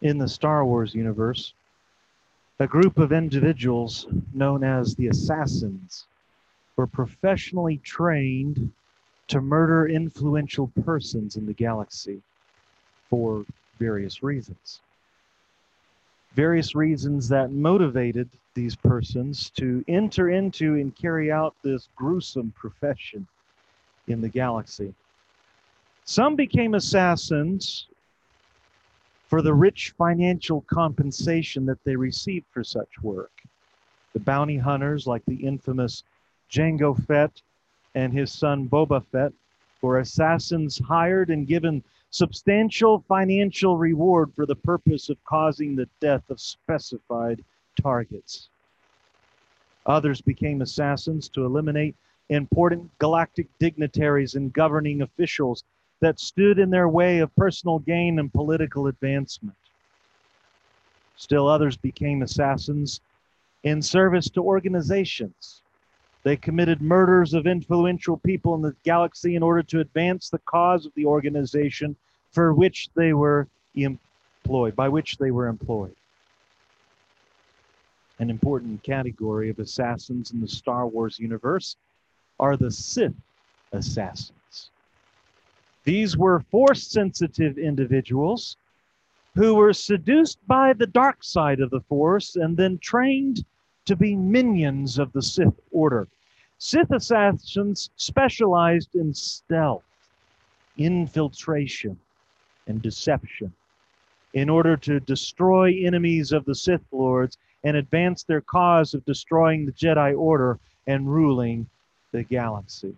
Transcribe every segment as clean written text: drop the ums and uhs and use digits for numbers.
In the Star Wars universe, a group of individuals known as the Assassins were professionally trained to murder influential persons in the galaxy for various reasons. Various reasons that motivated these persons to enter into and carry out this gruesome profession in the galaxy. Some became assassins for the rich financial compensation that they received for such work. The bounty hunters, like the infamous Jango Fett and his son Boba Fett, were assassins hired and given substantial financial reward for the purpose of causing the death of specified targets. Others became assassins to eliminate important galactic dignitaries and governing officials that stood in their way of personal gain and political advancement. Still others became assassins in service to organizations. They committed murders of influential people in the galaxy in order to advance the cause of the organization for which they were employed, by which they were employed. An important category of assassins in the Star Wars universe are the Sith assassins. These were Force-sensitive individuals who were seduced by the dark side of the Force and then trained to be minions of the Sith Order. Sith assassins specialized in stealth, infiltration, and deception in order to destroy enemies of the Sith Lords and advance their cause of destroying the Jedi Order and ruling the galaxy.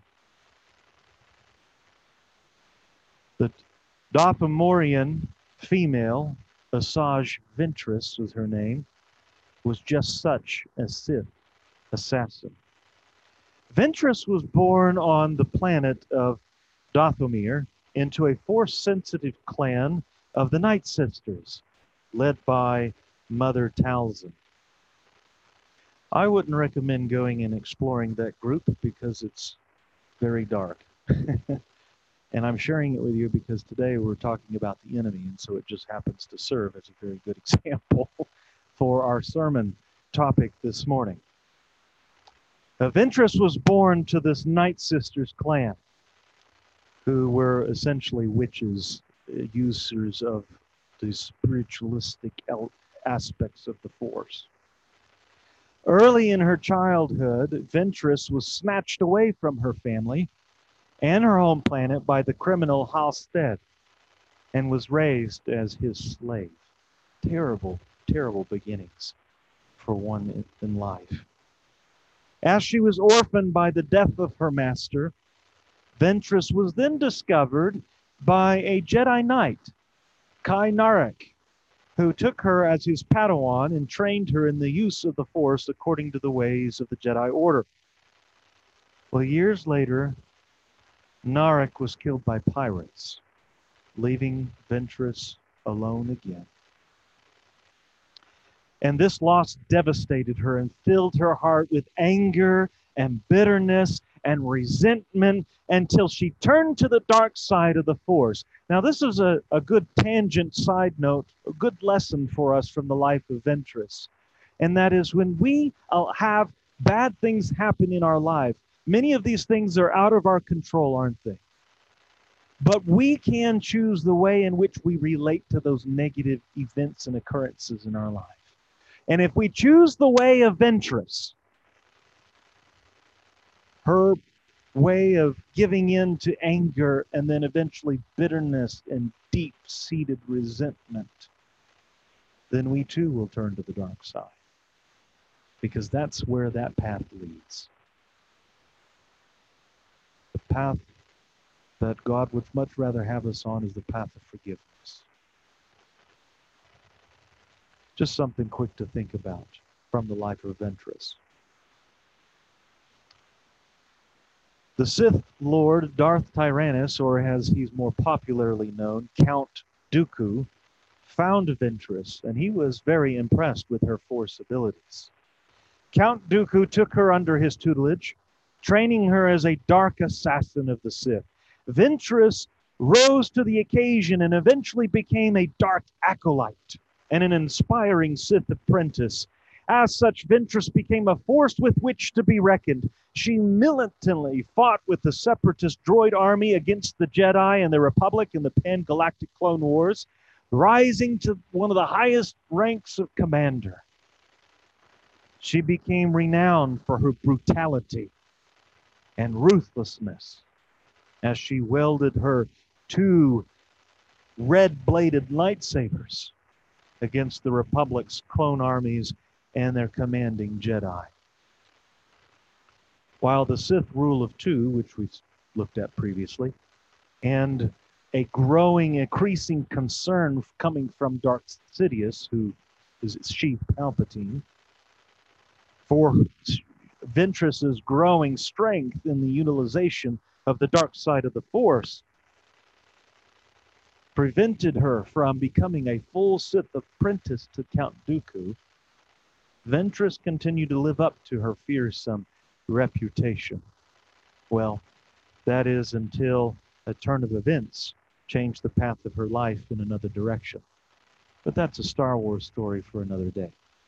The Dathomirian female, Asajj Ventress was her name, was just such a Sith assassin. Ventress was born on the planet of Dathomir into a Force-sensitive clan of the Night Sisters, led by Mother Talzin. I wouldn't recommend going and exploring that group because it's very dark. And I'm sharing it with you because today we're talking about the enemy, and so it just happens to serve as a very good example for our sermon topic this morning. Ventress was born to this Night Sisters clan, who were essentially witches, users of the spiritualistic aspects of the Force. Early in her childhood, Ventress was snatched away from her family and her home planet by the criminal Halstead and was raised as his slave. Terrible, terrible beginnings for one in life. As she was orphaned by the death of her master, Ventress was then discovered by a Jedi Knight, Kai Narek, who took her as his Padawan and trained her in the use of the Force according to the ways of the Jedi Order. Well, years later, Narek was killed by pirates, leaving Ventress alone again. And this loss devastated her and filled her heart with anger and bitterness and resentment until she turned to the dark side of the Force. Now, this is a good tangent side note, a good lesson for us from the life of Ventress. And that is when we have bad things happen in our life, many of these things are out of our control, aren't they? But we can choose the way in which we relate to those negative events and occurrences in our life. And if we choose the way of Ventress, her way of giving in to anger and then eventually bitterness and deep-seated resentment, then we too will turn to the dark side. Because that's where that path leads. The path that God would much rather have us on is the path of forgiveness. Just something quick to think about from the life of Ventress. The Sith Lord Darth Tyrannus, or as he's more popularly known, Count Dooku, found Ventress, and he was very impressed with her Force abilities. Count Dooku took her under his tutelage, training her as a dark assassin of the Sith. Ventress rose to the occasion and eventually became a dark acolyte, and an inspiring Sith apprentice. As such, Ventress became a force with which to be reckoned. She militantly fought with the Separatist droid army against the Jedi and the Republic in the Pan-Galactic Clone Wars, rising to one of the highest ranks of commander. She became renowned for her brutality and ruthlessness as she wielded her two red-bladed lightsabers against the Republic's clone armies and their commanding Jedi. While the Sith rule of two, which we looked at previously, and a growing, increasing concern coming from Darth Sidious, who is Sheev Palpatine, for Ventress's growing strength in the utilization of the dark side of the Force, prevented her from becoming a full Sith apprentice to Count Dooku, Ventress continued to live up to her fearsome reputation. Well, that is until a turn of events changed the path of her life in another direction. But that's a Star Wars story for another day.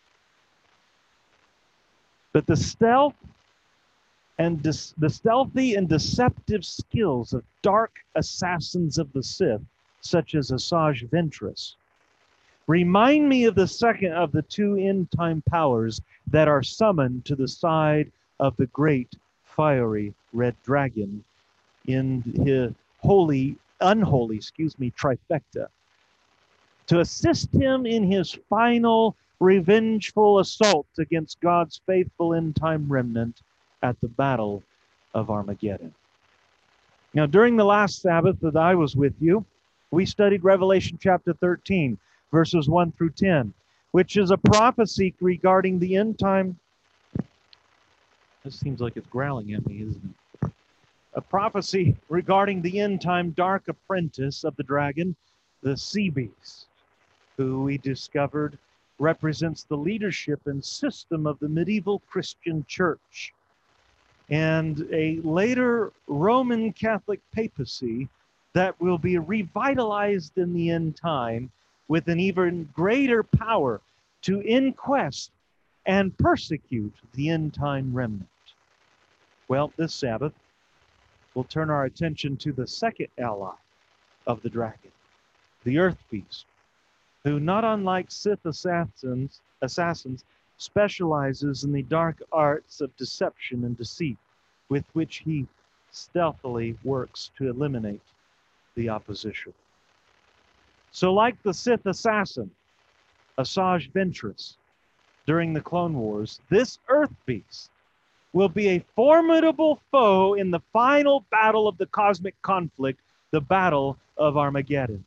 But the stealthy and deceptive skills of dark assassins of the Sith, such as Asajj Ventress, remind me of the second of the two end-time powers that are summoned to the side of the great fiery red dragon in his unholy trifecta, to assist him in his final revengeful assault against God's faithful end-time remnant at the Battle of Armageddon. Now, during the last Sabbath that I was with you, we studied Revelation chapter 13, verses 1 through 10, which is a prophecy regarding the end time. This seems like it's growling at me, isn't it? A prophecy regarding the end time dark apprentice of the dragon, the sea beast, who we discovered represents the leadership and system of the medieval Christian church, and a later Roman Catholic papacy that will be revitalized in the end time with an even greater power to inquest and persecute the end time remnant. Well, this Sabbath, we'll turn our attention to the second ally of the dragon, the earth beast, who, not unlike Sith assassins, specializes in the dark arts of deception and deceit, with which he stealthily works to eliminate the opposition. So like the Sith assassin, Asajj Ventress, during the Clone Wars, this earth beast will be a formidable foe in the final battle of the cosmic conflict, the Battle of Armageddon.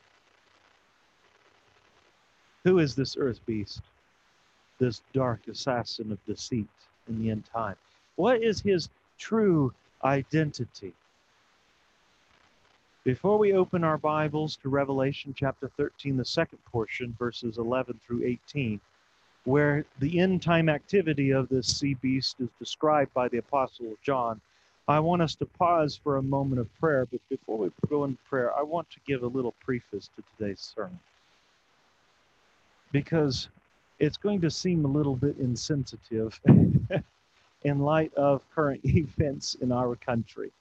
Who is this earth beast? This dark assassin of deceit in the end time. What is his true identity? Before we open our Bibles to Revelation chapter 13, the second portion, verses 11 through 18, where the end time activity of this sea beast is described by the Apostle John, I want us to pause for a moment of prayer. But before we go into prayer, I want to give a little preface to today's sermon, because it's going to seem a little bit insensitive in light of current events in our country.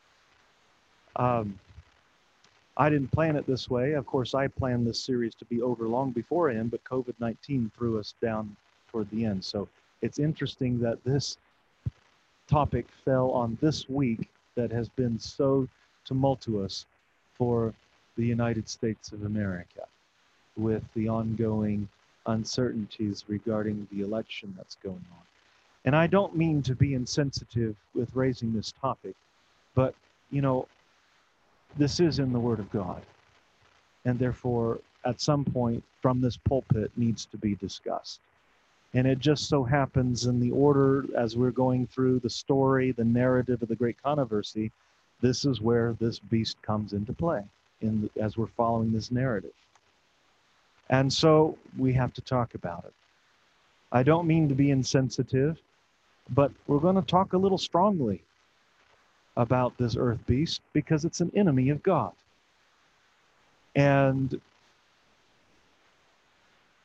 I didn't plan it this way. Of course, I planned this series to be over long beforehand, but COVID-19 threw us down toward the end. So it's interesting that this topic fell on this week that has been so tumultuous for the United States of America, with the ongoing uncertainties regarding the election that's going on. And I don't mean to be insensitive with raising this topic, but, you know, this is in the Word of God, and therefore, at some point, from this pulpit, needs to be discussed. And it just so happens in the order as we're going through the story, the narrative of the great controversy, this is where this beast comes into play as we're following this narrative. And so we have to talk about it. I don't mean to be insensitive, but we're going to talk a little strongly about this earth beast because it's an enemy of God. And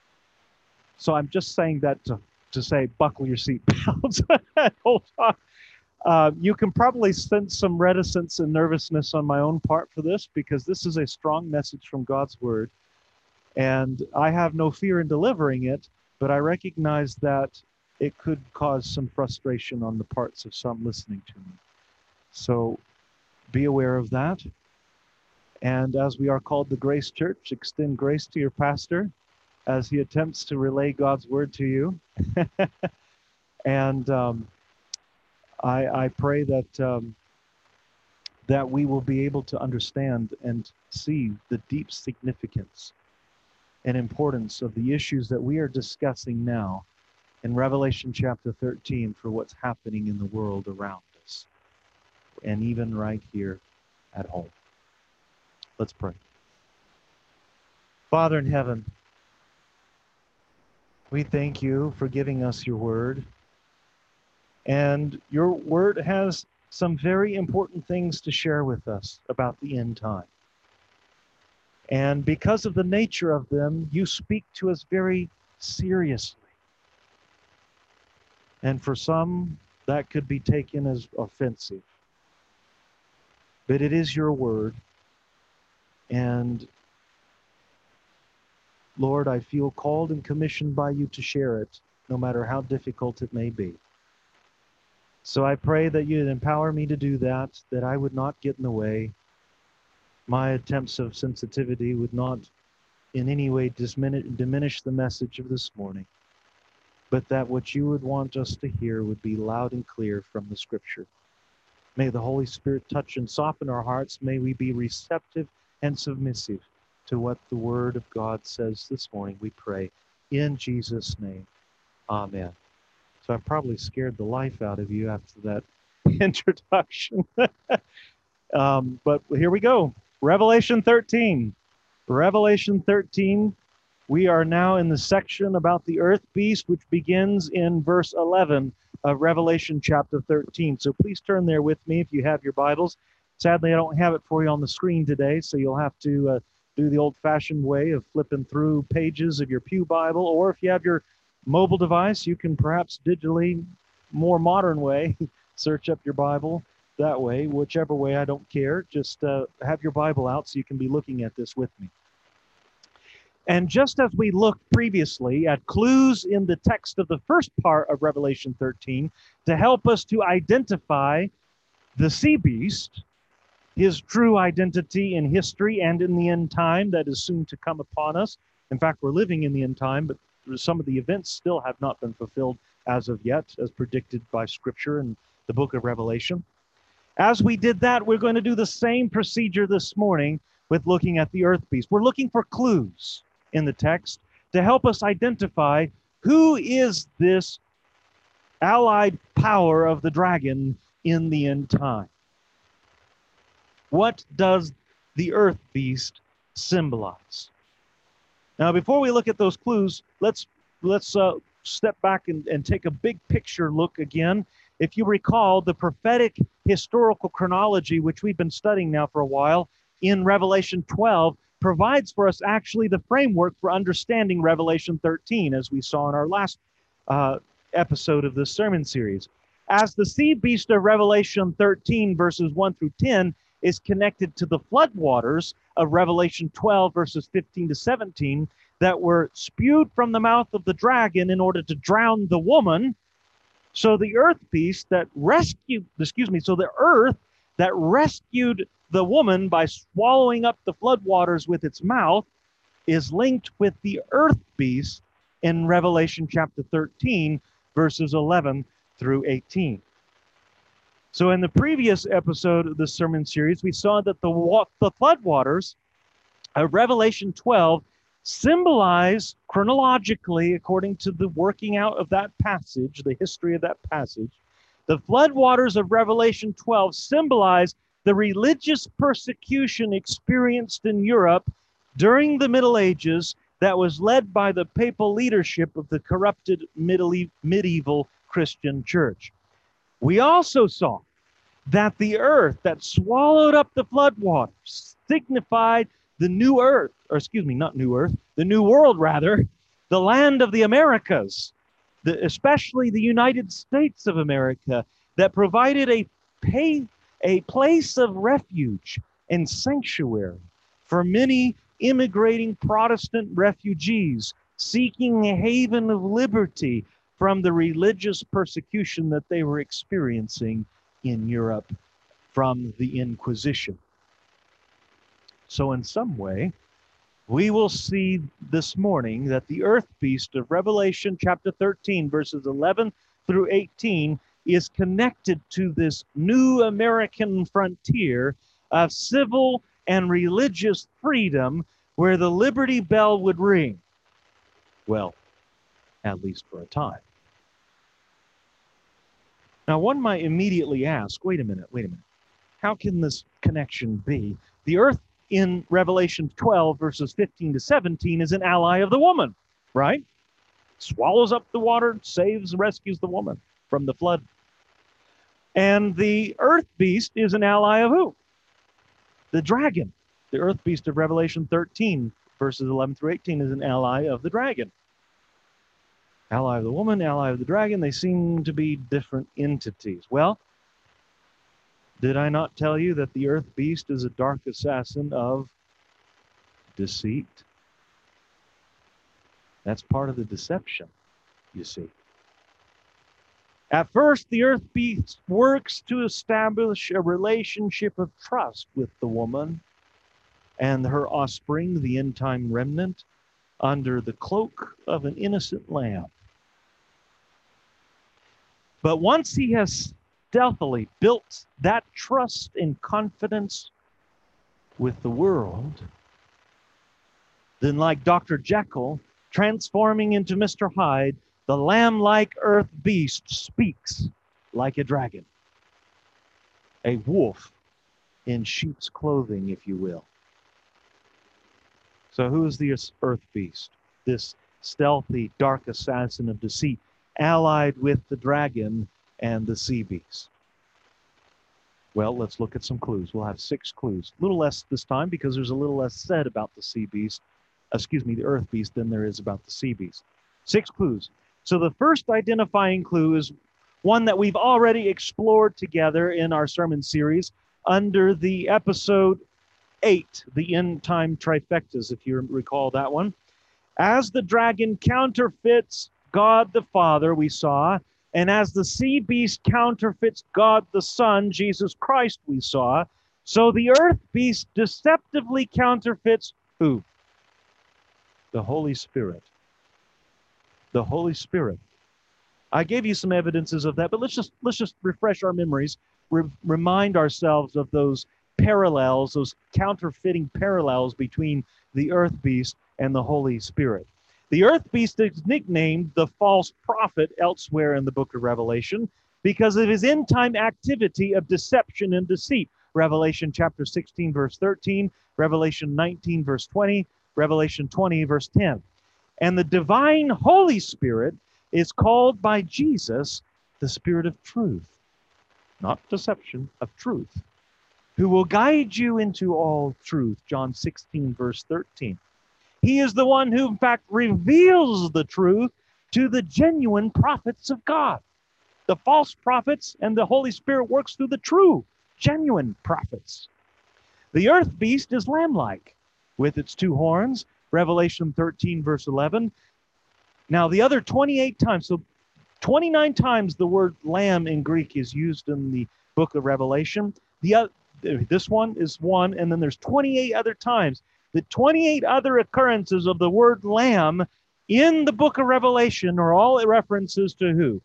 So I'm just saying that to say, buckle your seatbelts. Hold on. You can probably sense some reticence and nervousness on my own part for this, because this is a strong message from God's Word. And I have no fear in delivering it, but I recognize that it could cause some frustration on the parts of some listening to me. So be aware of that. And as we are called the Grace Church, extend grace to your pastor as he attempts to relay God's Word to you. And I pray that that we will be able to understand and see the deep significance and importance of the issues that we are discussing now in Revelation chapter 13 for what's happening in the world around us, and even right here at home. Let's pray. Father in heaven, we thank you for giving us your word. And your word has some very important things to share with us about the end time. And because of the nature of them, you speak to us very seriously. And for some, that could be taken as offensive. But it is your word. And Lord, I feel called and commissioned by you to share it, no matter how difficult it may be. So I pray that you'd empower me to do that, that I would not get in the way. My attempts of sensitivity would not in any way diminish the message of this morning, but that what you would want us to hear would be loud and clear from the Scripture. May the Holy Spirit touch and soften our hearts. May we be receptive and submissive to what the Word of God says this morning, we pray. In Jesus' name, amen. So I've probably scared the life out of you after that introduction. But here we go. Revelation 13. Revelation 13. We are now in the section about the earth beast, which begins in verse 11 of Revelation chapter 13. So please turn there with me if you have your Bibles. Sadly, I don't have it for you on the screen today, so you'll have to do the old-fashioned way of flipping through pages of your pew Bible, or if you have your mobile device, you can perhaps digitally, more modern way, search up your Bible that way. Whichever way, I don't care. Just have your Bible out so you can be looking at this with me. And just as we looked previously at clues in the text of the first part of Revelation 13 to help us to identify the sea beast, his true identity in history and in the end time that is soon to come upon us. In fact, we're living in the end time, but some of the events still have not been fulfilled as of yet, as predicted by Scripture in the book of Revelation. As we did that, we're going to do the same procedure this morning with looking at the earth beast. We're looking for clues in the text to help us identify who is this allied power of the dragon in the end time. What does the earth beast symbolize? Now, before we look at those clues, let's step back and take a big picture look again. If you recall, the prophetic historical chronology, which we've been studying now for a while, in Revelation 12, provides for us actually the framework for understanding Revelation 13, as we saw in our last episode of this sermon series. As the sea beast of Revelation 13, verses 1 through 10, is connected to the floodwaters of Revelation 12, verses 15 to 17, that were spewed from the mouth of the dragon in order to drown the woman. So the earth beast that rescued, so the earth that rescued the woman by swallowing up the floodwaters with its mouth is linked with the earth beast in Revelation chapter 13, verses 11 through 18. So in the previous episode of this sermon series, we saw that the floodwaters of Revelation 12 symbolize chronologically, according to the working out of that passage, the history of that passage, the floodwaters of Revelation 12 symbolize the religious persecution experienced in Europe during the Middle Ages that was led by the papal leadership of the corrupted medieval Christian church. We also saw that the earth that swallowed up the floodwaters signified the new earth, the new world rather, the land of the Americas, especially the United States of America, that provided a place of refuge and sanctuary for many immigrating Protestant refugees seeking a haven of liberty from the religious persecution that they were experiencing in Europe from the Inquisition. So in some way, we will see this morning that the earth beast of Revelation chapter 13, verses 11 through 18, is connected to this new American frontier of civil and religious freedom where the Liberty Bell would ring. Well, at least for a time. Now, one might immediately ask, wait a minute. How can this connection be? The earth in Revelation 12, verses 15 to 17, is an ally of the woman, right? Swallows up the water, saves, rescues the woman from the flood. And the earth beast is an ally of who? The dragon. The earth beast of Revelation 13, verses 11 through 18, is an ally of the dragon. Ally of the woman, ally of the dragon, they seem to be different entities. Well, did I not tell you that the earth beast is a dark assassin of deceit? That's part of the deception, you see. At first, the earth beast works to establish a relationship of trust with the woman and her offspring, the end-time remnant, under the cloak of an innocent lamb. But once he has stealthily built that trust and confidence with the world, then like Dr. Jekyll, transforming into Mr. Hyde, the lamb-like earth beast speaks like a dragon, a wolf in sheep's clothing, if you will. So who is the earth beast? This stealthy, dark assassin of deceit, allied with the dragon and the sea beast. Well, let's look at some clues. We'll have 6 clues. A little less this time because there's a little less said about the sea beast, the earth beast, than there is about the sea beast. 6 clues. So the first identifying clue is one that we've already explored together in our sermon series under the episode 8, the end time trifectas, if you recall that one. As the dragon counterfeits God the Father, we saw, and as the sea beast counterfeits God the Son, Jesus Christ, we saw, so the earth beast deceptively counterfeits who? The Holy Spirit. The Holy Spirit. I gave you some evidences of that, but let's just refresh our memories, remind ourselves of those parallels, those counterfeiting parallels between the earth beast and the Holy Spirit. The earth beast is nicknamed the false prophet elsewhere in the book of Revelation because of his end-time activity of deception and deceit. Revelation chapter 16, verse 13, Revelation 19, verse 20, Revelation 20, verse 10. And the divine Holy Spirit is called by Jesus the Spirit of truth, not deception, of truth, who will guide you into all truth, John 16, verse 13. He is the one who, in fact, reveals the truth to the genuine prophets of God. The false prophets and the Holy Spirit works through the true, genuine prophets. The earth beast is lamb-like, with its 2 horns, Revelation 13, verse 11. Now, the other 28 times, so 29 times the word lamb in Greek is used in the book of Revelation. This one is one, and then there's 28 other times. The 28 other occurrences of the word lamb in the book of Revelation are all references to who?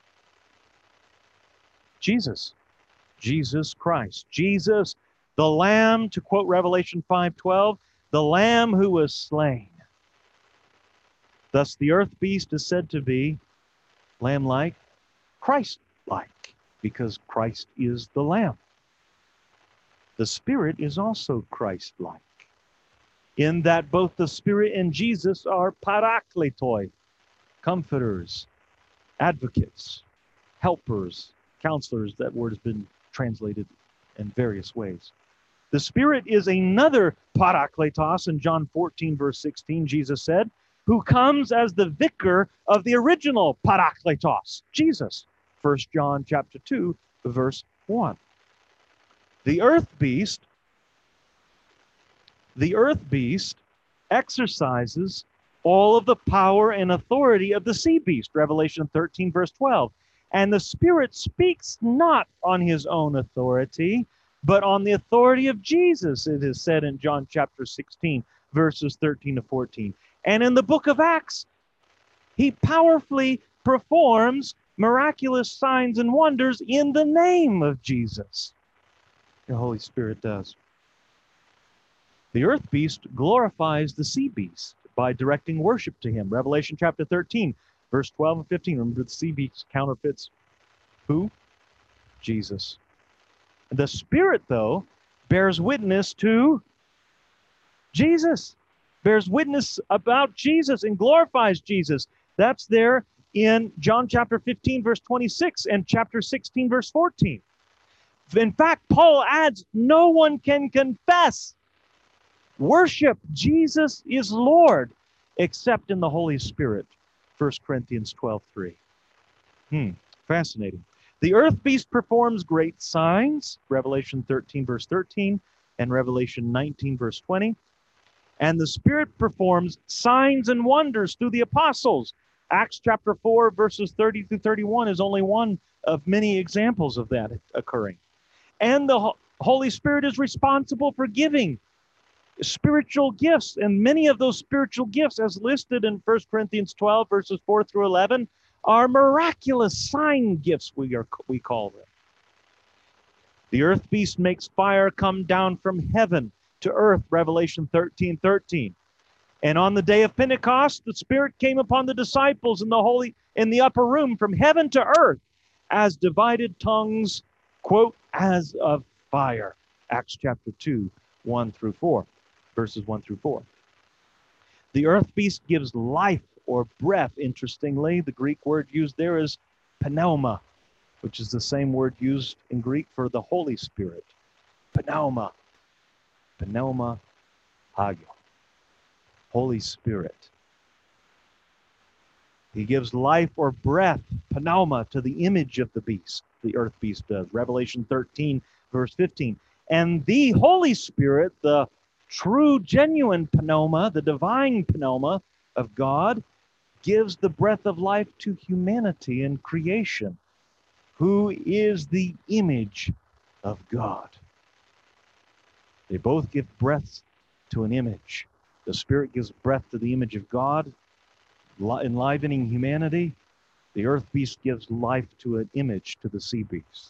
Jesus. Jesus Christ. Jesus, the Lamb, to quote Revelation 5:12, the Lamb who was slain. Thus the earth beast is said to be lamb-like, Christ-like, because Christ is the Lamb. The Spirit is also Christ-like, in that both the Spirit and Jesus are parakletoi, comforters, advocates, helpers, counselors. That word has been translated in various ways. The Spirit is another parakletos. In John 14, verse 16, Jesus said, who comes as the vicar of the original Parakletos, Jesus. 1 John chapter 2, verse 1. The earth beast exercises all of the power and authority of the sea beast, Revelation 13, verse 12. And the Spirit speaks not on his own authority, but on the authority of Jesus, it is said in John chapter 16, verses 13 to 14. And in the book of Acts, he powerfully performs miraculous signs and wonders in the name of Jesus. The Holy Spirit does. The earth beast glorifies the sea beast by directing worship to him. Revelation chapter 13, verse 12 and 15. Remember, the sea beast counterfeits who? Jesus. The Spirit, though, bears witness to Jesus, bears witness about Jesus and glorifies Jesus. That's there in John chapter 15, verse 26 and chapter 16, verse 14. In fact, Paul adds, no one can confess, worship Jesus is Lord, except in the Holy Spirit. 1 Corinthians 12:3. Fascinating. The earth beast performs great signs, Revelation 13, verse 13, and Revelation 19, verse 20. And the Spirit performs signs and wonders through the apostles. Acts chapter 4, verses 30 through 31 is only one of many examples of that occurring. And the Holy Spirit is responsible for giving spiritual gifts. And many of those spiritual gifts, as listed in 1 Corinthians 12, verses 4 through 11, are miraculous sign gifts, we call them. The earth beast makes fire come down from heaven to earth, Revelation 13:13. And on the day of Pentecost, the Spirit came upon the disciples in the upper room from heaven to earth as divided tongues, quote, as of fire. Acts chapter 2, 1 through 4, verses 1 through 4. The earth beast gives life or breath. Interestingly, the Greek word used there is pneuma, which is the same word used in Greek for the Holy Spirit. Pneuma. Pneuma hagio. Holy Spirit. He gives life or breath, pneuma, to the image of the beast. The earth beast does. Revelation 13, verse 15. And the Holy Spirit, the true, genuine pneuma, the divine pneuma of God, gives the breath of life to humanity and creation, who is the image of God. They both give breath to an image. The Spirit gives breath to the image of God, enlivening humanity. The earth beast gives life to an image, to the sea beast.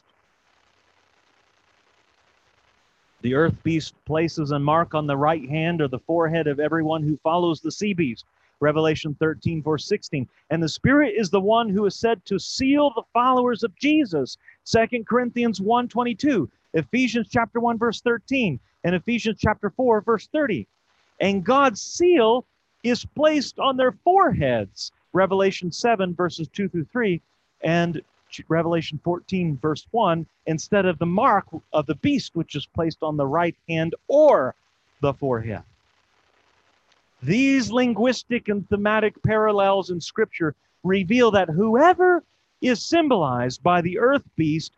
The earth beast places a mark on the right hand or the forehead of everyone who follows the sea beast. Revelation 13, verse 16. And the Spirit is the one who is said to seal the followers of Jesus. 2 Corinthians 1:22. Ephesians chapter 1, verse 13. And Ephesians chapter 4, verse 30. And God's seal is placed on their foreheads. Revelation 7, verses 2 through 3. And Revelation 14, verse 1, instead of the mark of the beast, which is placed on the right hand or the forehead. These linguistic and thematic parallels in Scripture reveal that whoever is symbolized by the earth beast,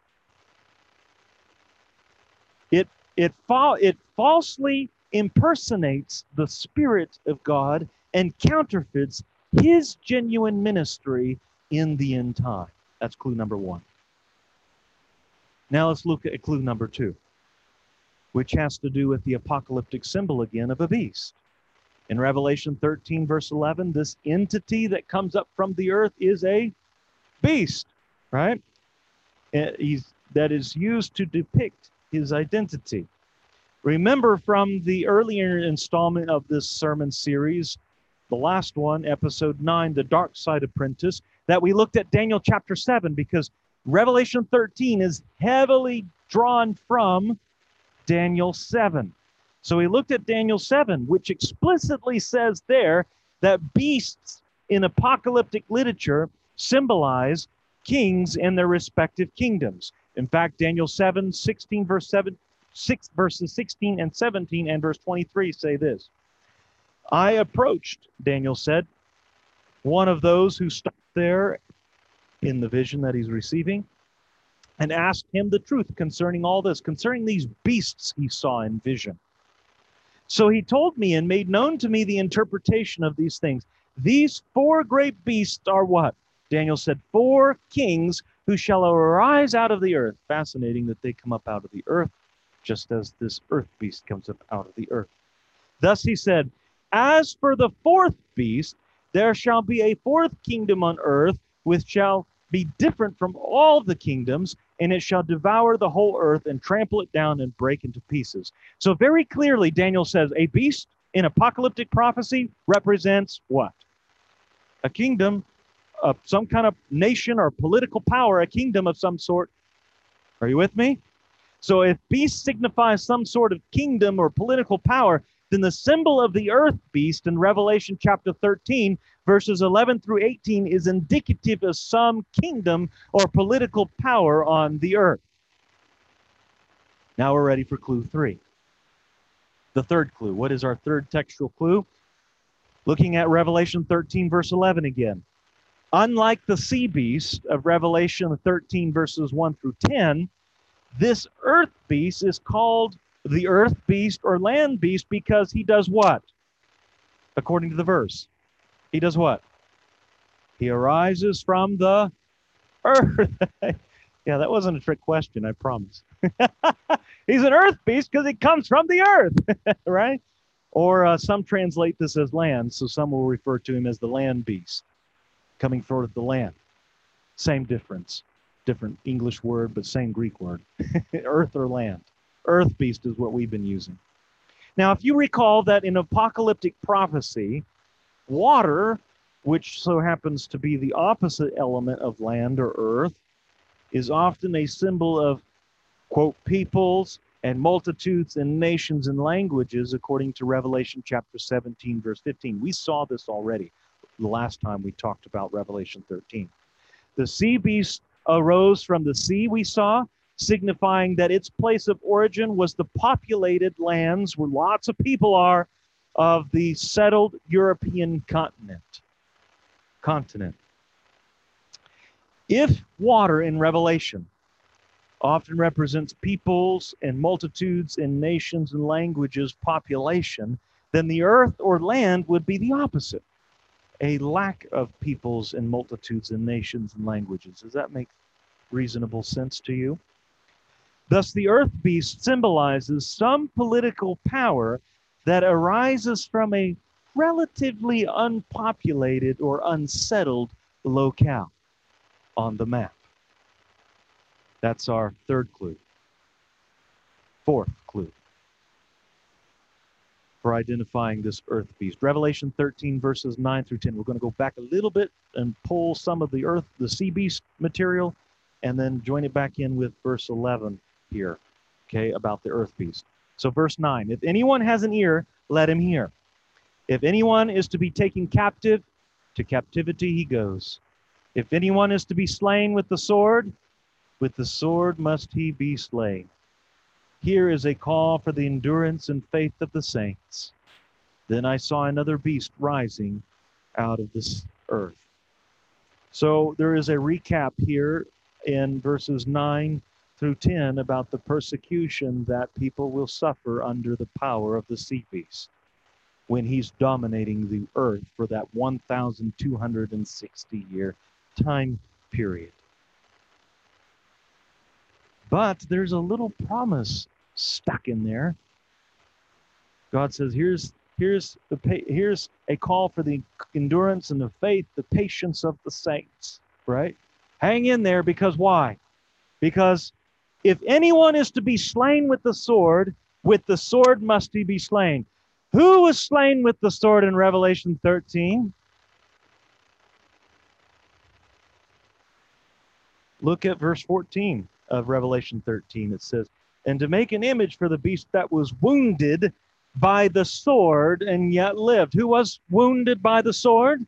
it falsely impersonates the Spirit of God and counterfeits his genuine ministry in the end time. That's clue number one. Now let's look at clue number two, which has to do with the apocalyptic symbol again of a beast. In Revelation 13, verse 11, this entity that comes up from the earth is a beast, right? That is used to depict his identity. Remember from the earlier installment of this sermon series, the last one, episode 9, The Dark Side Apprentice, that we looked at Daniel chapter 7, because Revelation 13 is heavily drawn from Daniel 7. So we looked at Daniel 7, which explicitly says there that beasts in apocalyptic literature symbolize kings and their respective kingdoms. In fact, Daniel 7, 16, verse 7, 6 verses 16 and 17 and verse 23 say this. I approached, Daniel said, one of those who stopped there in the vision that he's receiving and asked him the truth concerning all this, concerning these beasts he saw in vision. So he told me and made known to me the interpretation of these things. These four great beasts are what? Daniel said, four kings who shall arise out of the earth. Fascinating that they come up out of the earth, just as this earth beast comes up out of the earth. Thus he said, as for the fourth beast, there shall be a fourth kingdom on earth, which shall be different from all the kingdoms, and it shall devour the whole earth and trample it down and break into pieces. So very clearly, Daniel says a beast in apocalyptic prophecy represents what? A kingdom of some kind of nation or political power, a kingdom of some sort. Are you with me? So if beast signifies some sort of kingdom or political power, then the symbol of the earth beast in Revelation chapter 13, verses 11 through 18, is indicative of some kingdom or political power on the earth. Now we're ready for clue 3. The third clue. What is our third textual clue? Looking at Revelation 13, verse 11 again. Unlike the sea beast of Revelation 13, verses 1 through 10, this earth beast is called the earth beast or land beast because he does what? According to the verse. He does what? He arises from the earth. Yeah, that wasn't a trick question, I promise. He's an earth beast because he comes from the earth, right? Or some translate this as land, so some will refer to him as the land beast, coming forth of the land. Same difference. Different English word, but same Greek word. Earth or land. Earth beast is what we've been using. Now, if you recall that in apocalyptic prophecy, water, which so happens to be the opposite element of land or earth, is often a symbol of, quote, peoples and multitudes and nations and languages, according to Revelation chapter 17, verse 15. We saw this already the last time we talked about Revelation 13. The sea beast arose from the sea, we saw, signifying that its place of origin was the populated lands where lots of people are of the settled European continent. If water in Revelation often represents peoples and multitudes and nations and languages, population, then the earth or land would be the opposite. A lack of peoples and multitudes and nations and languages. Does that make reasonable sense to you? Thus, the earth beast symbolizes some political power that arises from a relatively unpopulated or unsettled locale on the map. That's our third clue. Fourth clue for identifying this earth beast. Revelation 13, verses 9 through 10. We're going to go back a little bit and pull some of the sea beast material, and then join it back in with verse 11 here, okay, about the earth beast. So verse 9, if anyone has an ear, let him hear. If anyone is to be taken captive, to captivity he goes. If anyone is to be slain with the sword must he be slain. Here is a call for the endurance and faith of the saints. Then I saw another beast rising out of this earth. So there is a recap here in verses 9 through 10 about the persecution that people will suffer under the power of the sea beast when he's dominating the earth for that 1,260-year time period. But there's a little promise stuck in there. God says, here's a call for the endurance and the faith, the patience of the saints, right? Hang in there, because why? Because if anyone is to be slain with the sword must he be slain. Who was slain with the sword in Revelation 13? Look at verse 14 of Revelation 13. It says, and to make an image for the beast that was wounded by the sword and yet lived. Who was wounded by the sword?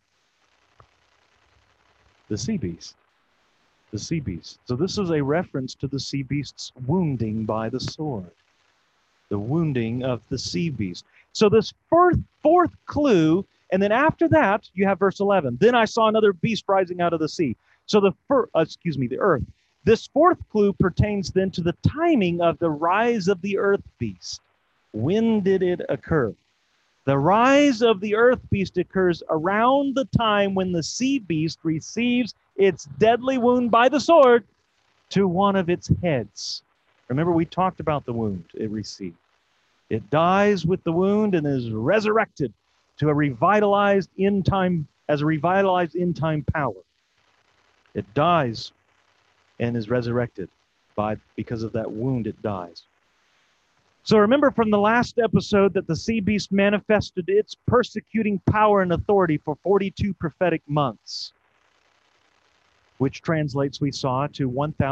The sea beast. The sea beast. So this is a reference to the sea beast's wounding by the sword. The wounding of the sea beast. So this fourth clue And then after that, you have verse 11. Then I saw another beast rising out of the sea. So the earth. This fourth clue pertains then to the timing of the rise of the earth beast. When did it occur? The rise of the earth beast occurs around the time when the sea beast receives its deadly wound by the sword to one of its heads. Remember, we talked about the wound it received. It dies with the wound and is resurrected to a revitalized end-time power. It dies and is resurrected because of that wound. It dies. So remember from the last episode that the sea beast manifested its persecuting power and authority for 42 prophetic months, which translates, we saw, to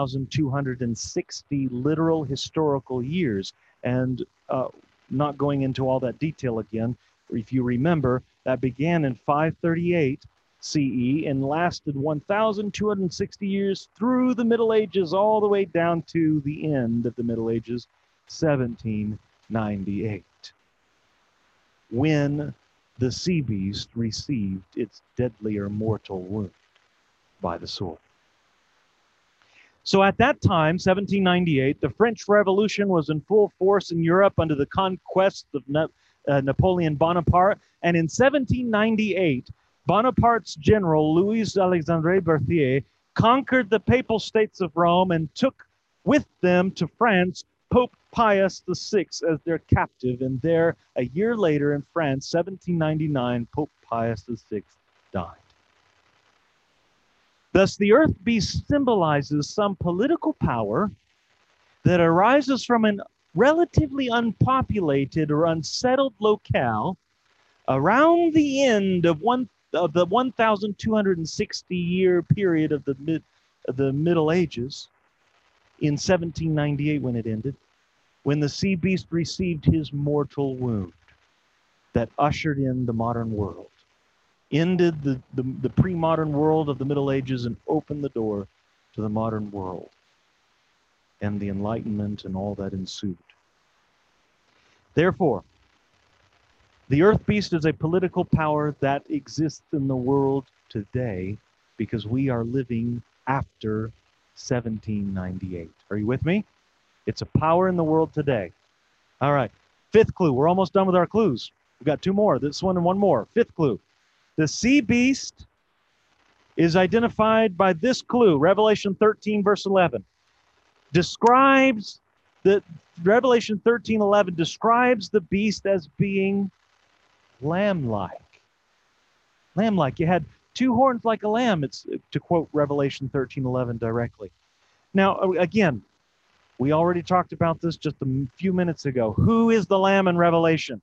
1,260 literal historical years. And not going into all that detail again, if you remember, that began in 538 CE and lasted 1,260 years through the Middle Ages, all the way down to the end of the Middle Ages, 1798, when the sea beast received its deadly or mortal wound by the sword. So at that time, 1798, the French Revolution was in full force in Europe under the conquest of Napoleon Bonaparte. And in 1798, Bonaparte's general, Louis-Alexandre Berthier, conquered the Papal States of Rome and took with them to France Pope Pius VI as their captive. And there, a year later in France, 1799, Pope Pius VI died. Thus, the earth beast symbolizes some political power that arises from a relatively unpopulated or unsettled locale around the end of the 1,260-year period of the Middle Ages, in 1798 when it ended, when the sea beast received his mortal wound that ushered in the modern world, ended the pre-modern world of the Middle Ages and opened the door to the modern world and the Enlightenment and all that ensued. Therefore, the earth beast is a political power that exists in the world today because we are living after 1798. Are you with me? It's a power in the world today. All right. Fifth clue. We're almost done with our clues. We've got two more. This one and one more. Fifth clue. The sea beast is identified by this clue, Revelation 13, verse 11. Revelation 13:11 describes the beast as being lamb-like. Lamb-like. You had two horns like a lamb, it's to quote Revelation 13:11 directly. Now, again, we already talked about this just a few minutes ago. Who is the lamb in Revelation?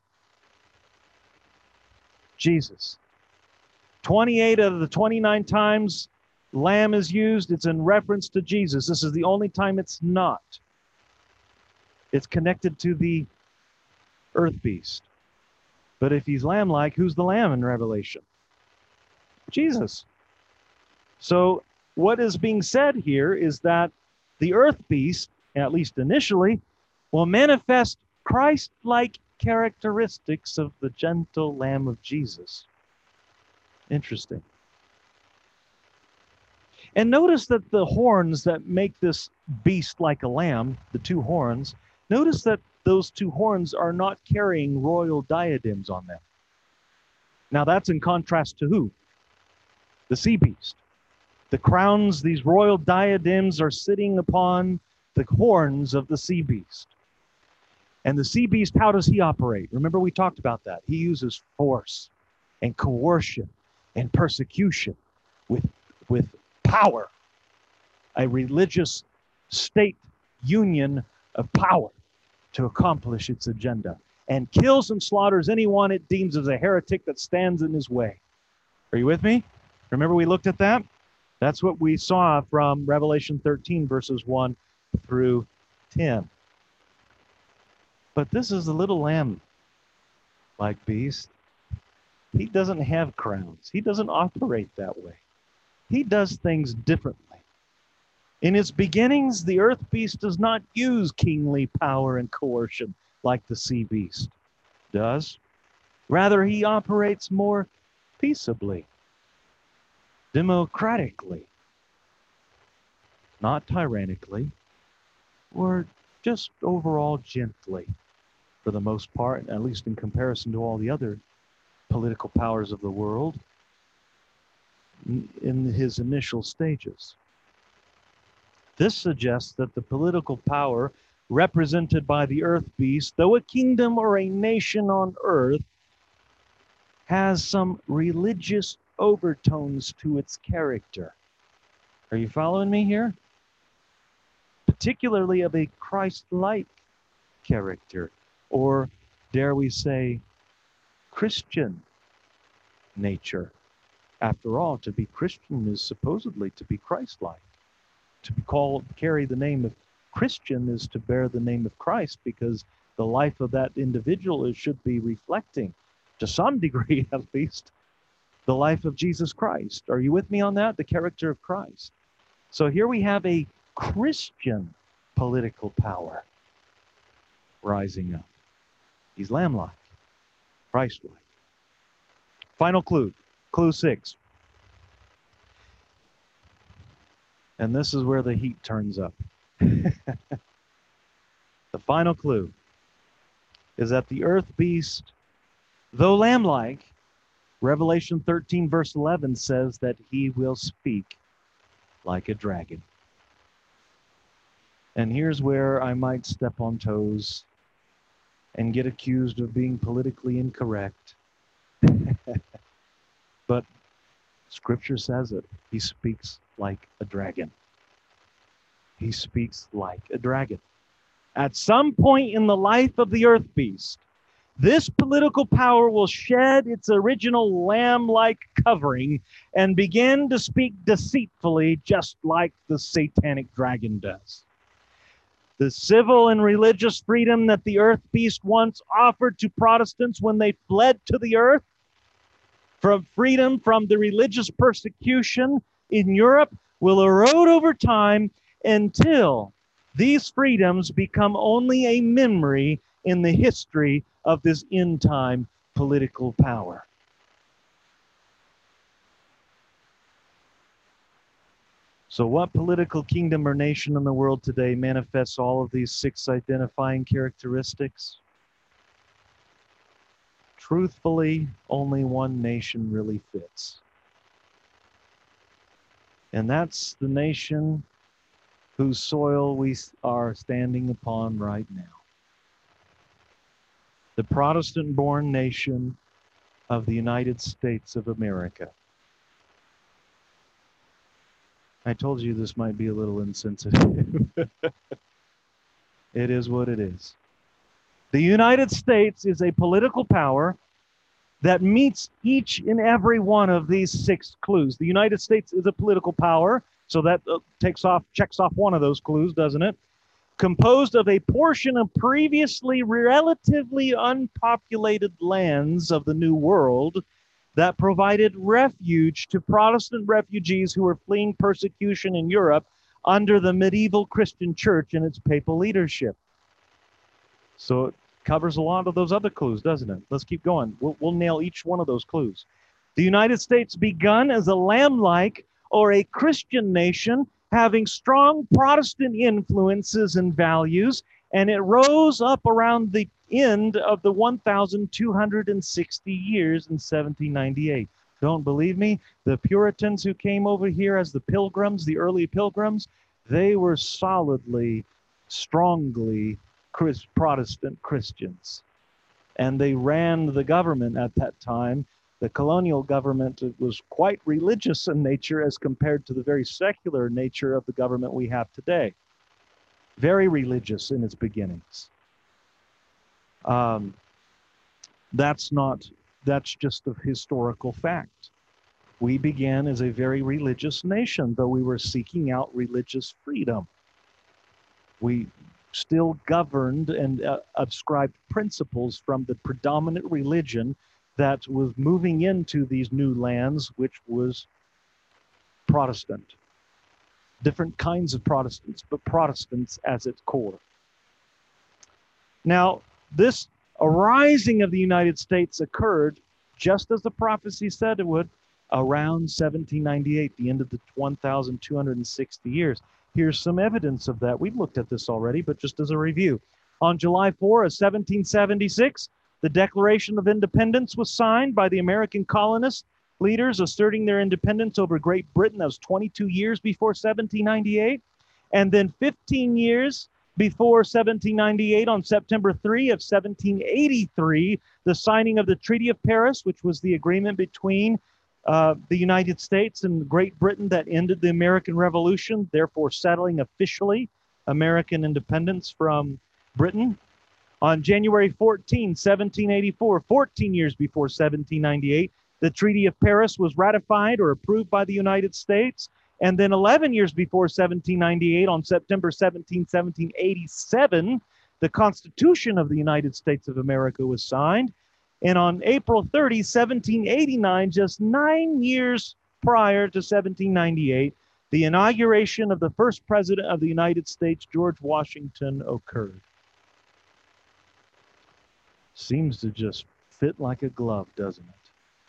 Jesus. 28 of the 29 times lamb is used, it's in reference to Jesus. This is the only time it's not. It's connected to the earth beast. But if he's lamb-like, who's the lamb in Revelation? Jesus. So what is being said here is that the earth beast, at least initially, will manifest Christ-like characteristics of the gentle Lamb of Jesus. Interesting. And notice that the horns that make this beast like a lamb, the two horns, notice that those two horns are not carrying royal diadems on them. Now that's in contrast to who? The sea beast. The crowns, these royal diadems, are sitting upon the horns of the sea beast. And the sea beast, how does he operate? Remember we talked about that. He uses force and coercion and persecution with power, a religious state union of power to accomplish its agenda, and kills and slaughters anyone it deems as a heretic that stands in his way. Are you with me? Remember we looked at that? That's what we saw from Revelation 13, verses 1 through 10. But this is a little lamb-like beast. He doesn't have crowns. He doesn't operate that way. He does things differently. In its beginnings, the earth beast does not use kingly power and coercion like the sea beast does. Rather, he operates more peaceably, democratically, not tyrannically, or just overall gently, for the most part, at least in comparison to all the other political powers of the world in his initial stages. This suggests that the political power represented by the earth beast, though a kingdom or a nation on earth, has some religious overtones to its character. Are you following me here? Particularly of a Christ-like character, or dare we say, Christian nature. After all, to be Christian is supposedly to be Christ-like. To be called, carry the name of Christian is to bear the name of Christ, because the life of that individual should be reflecting, to some degree at least, the life of Jesus Christ. Are you with me on that? The character of Christ. So here we have a Christian political power rising up. He's lamb-like, Christ-like. Final clue, clue 6. And this is where the heat turns up. The final clue is that the earth beast, though lamb-like, Revelation 13 verse 11 says that he will speak like a dragon. And here's where I might step on toes and get accused of being politically incorrect. But Scripture says it. He speaks like a dragon. He speaks like a dragon. At some point in the life of the earth beast, this political power will shed its original lamb-like covering and begin to speak deceitfully, just like the satanic dragon does. The civil and religious freedom that the earth beast once offered to Protestants when they fled to the earth, from freedom from the religious persecution in Europe, will erode over time until these freedoms become only a memory in the history of this end-time political power. So what political kingdom or nation in the world today manifests all of these 6 identifying characteristics? Truthfully, only one nation really fits. And that's the nation whose soil we are standing upon right now. The Protestant-born nation of the United States of America. I told you this might be a little insensitive. It is what it is. The United States is a political power that meets each and every one of these 6 clues. The United States is a political power, so that checks off one of those clues, doesn't it? Composed of a portion of previously relatively unpopulated lands of the New World that provided refuge to Protestant refugees who were fleeing persecution in Europe under the medieval Christian church and its papal leadership. So it covers a lot of those other clues, doesn't it? Let's keep going. We'll nail each one of those clues. The United States begun as a lamb-like or a Christian nation having strong Protestant influences and values, and it rose up around the end of the 1,260 years in 1798. Don't believe me? The Puritans who came over here as the pilgrims, the early pilgrims, they were solidly, strongly Protestant Christians. And they ran the government at that time. The colonial government was quite religious in nature as compared to the very secular nature of the government we have today. Very religious in its beginnings. That's just a historical fact. We began as a very religious nation, though we were seeking out religious freedom. We still governed and ascribed principles from the predominant religion that was moving into these new lands, which was Protestant. Different kinds of Protestants, but Protestants as its core. Now, this arising of the United States occurred just as the prophecy said it would, around 1798, the end of the 1,260 years. Here's some evidence of that. We've looked at this already, but just as a review. On July 4 of 1776, the Declaration of Independence was signed by the American colonist leaders asserting their independence over Great Britain. That was 22 years before 1798. And then 15 years before 1798, on September 3 of 1783, the signing of the Treaty of Paris, which was the agreement between the United States and Great Britain that ended the American Revolution, therefore settling officially American independence from Britain. On January 14, 1784, 14 years before 1798, the Treaty of Paris was ratified or approved by the United States. And then 11 years before 1798, on September 17, 1787, the Constitution of the United States of America was signed. And on April 30, 1789, just 9 years prior to 1798, the inauguration of the first president of the United States, George Washington, occurred. Seems to just fit like a glove, doesn't it?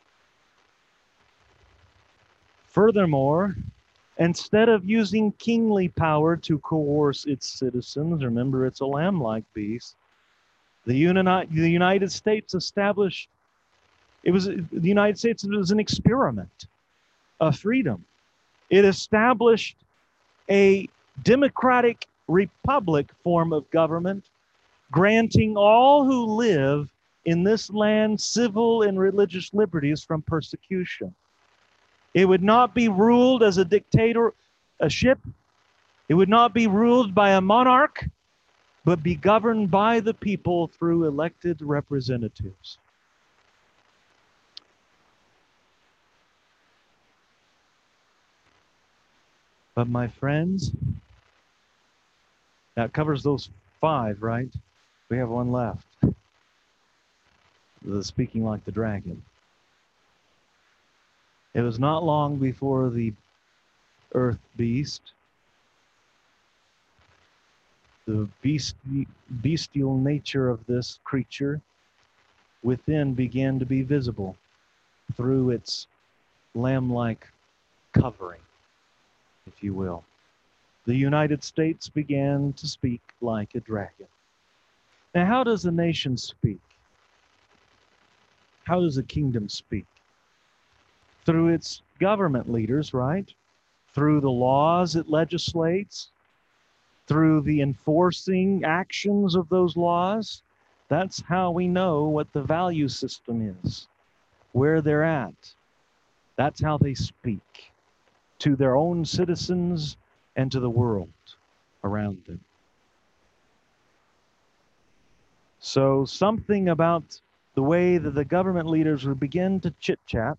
Furthermore, instead of using kingly power to coerce its citizens, remember it's a lamb-like beast, the United States established, the United States was an experiment of freedom. It established a democratic republic form of government, granting all who live in this land civil and religious liberties from persecution. It would not be ruled as a dictatorship. It would not be ruled by a monarch, but be governed by the people through elected representatives. But my friends, that covers those 5, right? We have one left. The speaking like the dragon. It was not long before the earth beast, the bestial nature of this creature within began to be visible through its lamb-like covering, if you will. The United States began to speak like a dragon. Now, how does a nation speak? How does a kingdom speak? Through its government leaders, right? Through the laws it legislates, through the enforcing actions of those laws. That's how we know what the value system is, where they're at. That's how they speak to their own citizens and to the world around them. So something about the way that the government leaders would begin to chit-chat,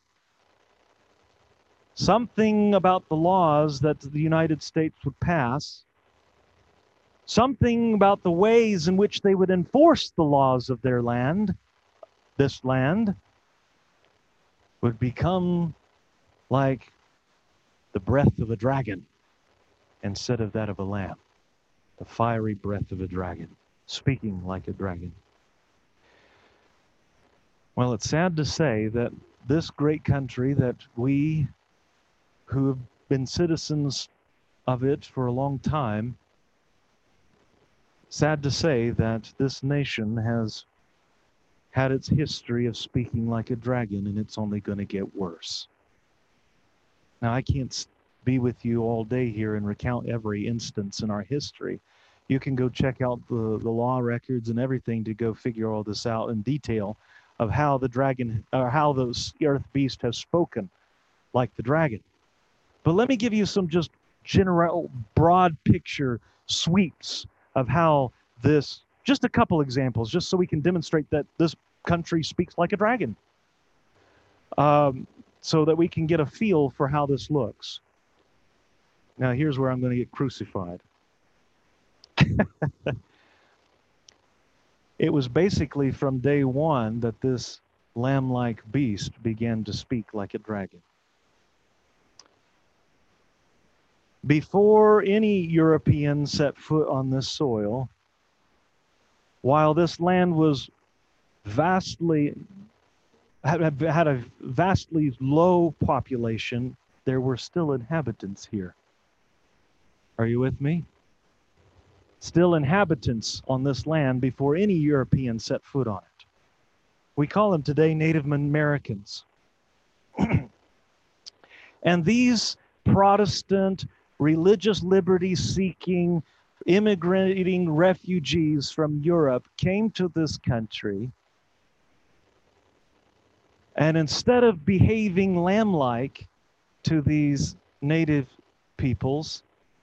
something about the laws that the United States would pass, something about the ways in which they would enforce the laws of their land, this land, would become like the breath of a dragon instead of that of a lamb. The fiery breath of a dragon, speaking like a dragon. Well, it's sad to say that this great country that we who have been citizens of it for a long time, sad to say that this nation has had its history of speaking like a dragon, and it's only going to get worse. Now, I can't be with you all day here and recount every instance in our history. You can go check out the law records and everything to go figure all this out in detail of how the dragon, or how the earth beast has spoken like the dragon. But let me give you some just general, broad picture sweeps of how this, just a couple examples, just so we can demonstrate that this country speaks like a dragon, so that we can get a feel for how this looks. Now, here's where I'm going to get crucified. It was basically from day one that this lamb-like beast began to speak like a dragon. Before any European set foot on this soil, while this land was vastly had a vastly low population, there were still inhabitants here. Are you with me? Still inhabitants on this land before any European set foot on it. We call them today Native Americans. And these Protestant, religious liberty seeking, immigrating refugees from Europe came to this country. And instead of behaving lamb-like to these native peoples,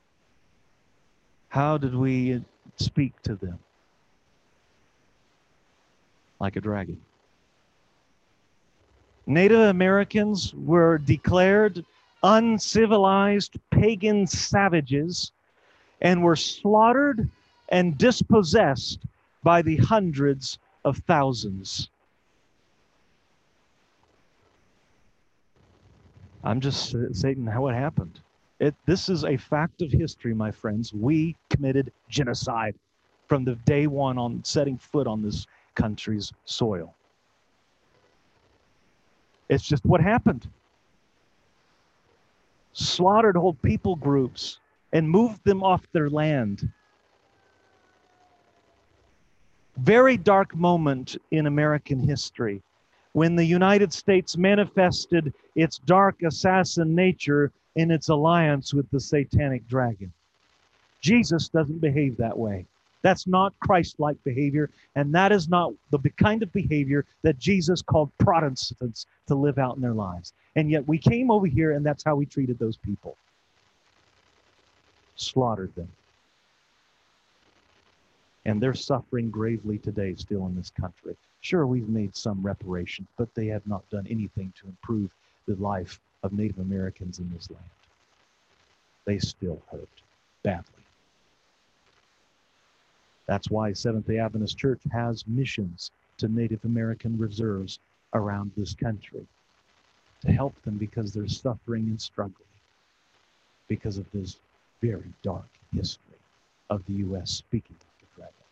how did we speak to them? Like a dragon. Native Americans were declared uncivilized pagan savages and were slaughtered and dispossessed by the hundreds of thousands. I'm just stating what happened. This is a fact of history, my friends. We committed genocide from the day one on setting foot on this country's soil. It's just what happened. Slaughtered whole people groups and moved them off their land. Very dark moment in American history when the United States manifested its dark assassin nature in its alliance with the satanic dragon. Jesus doesn't behave that way. That's not Christ-like behavior, and that is not the kind of behavior that Jesus called Protestants to live out in their lives. And yet we came over here, and that's how we treated those people. Slaughtered them. And they're suffering gravely today still in this country. Sure, we've made some reparations, but they have not done anything to improve the life of Native Americans in this land. They still hurt badly. That's why Seventh-day Adventist Church has missions to Native American reserves around this country to help them because they're suffering and struggling because of this very dark history of the U.S. speaking like a dragon.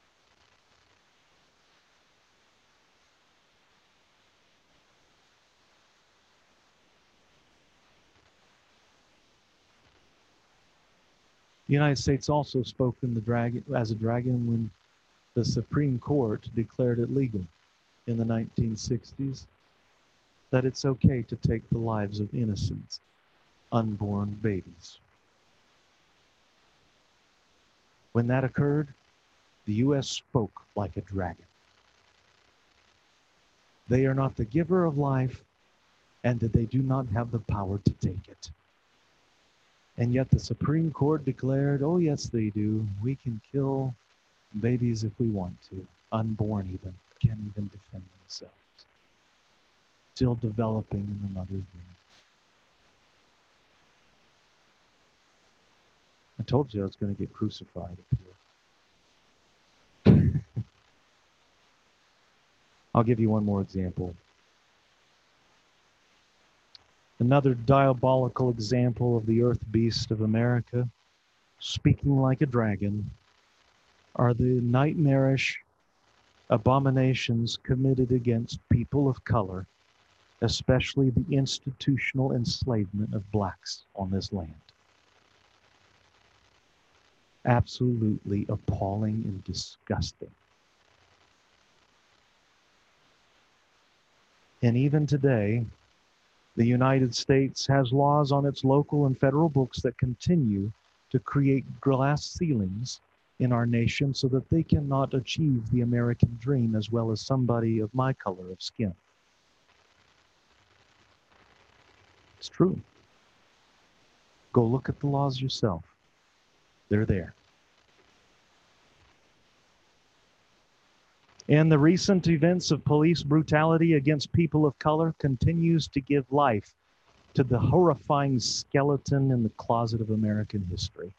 The United States also spoke in the dragon as a dragon when the Supreme Court declared it legal in the 1960s that it's okay to take the lives of innocent, unborn babies. When that occurred, the U.S. spoke like a dragon. They are not the giver of life, and that they do not have the power to take it. And yet the Supreme Court declared, oh yes, they do. We can kill babies if we want to, unborn even, can't even defend themselves. Still developing in the mother's womb. I told you I was going to get crucified up here. I'll give you one more example. Another diabolical example of the earth beast of America, speaking like a dragon, are the nightmarish abominations committed against people of color, especially the institutional enslavement of blacks on this land. Absolutely appalling and disgusting. And even today, the United States has laws on its local and federal books that continue to create glass ceilings in our nation so that they cannot achieve the American dream as well as somebody of my color of skin. It's true. Go look at the laws yourself. They're there. And the recent events of police brutality against people of color continues to give life to the horrifying skeleton in the closet of American history.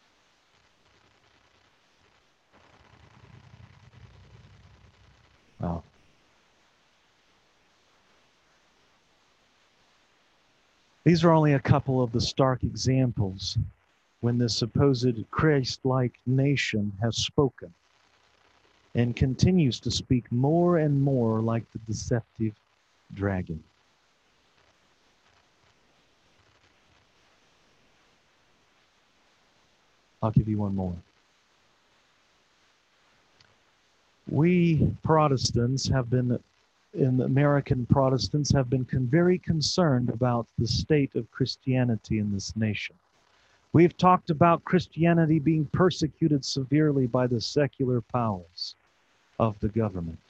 Wow. These are only a couple of the stark examples when this supposed Christ-like nation has spoken and continues to speak more and more like the deceptive dragon. I'll give you one more. We Protestants have been, in American Protestants, have been very concerned about the state of Christianity in this nation. We've talked about Christianity being persecuted severely by the secular powers of the government.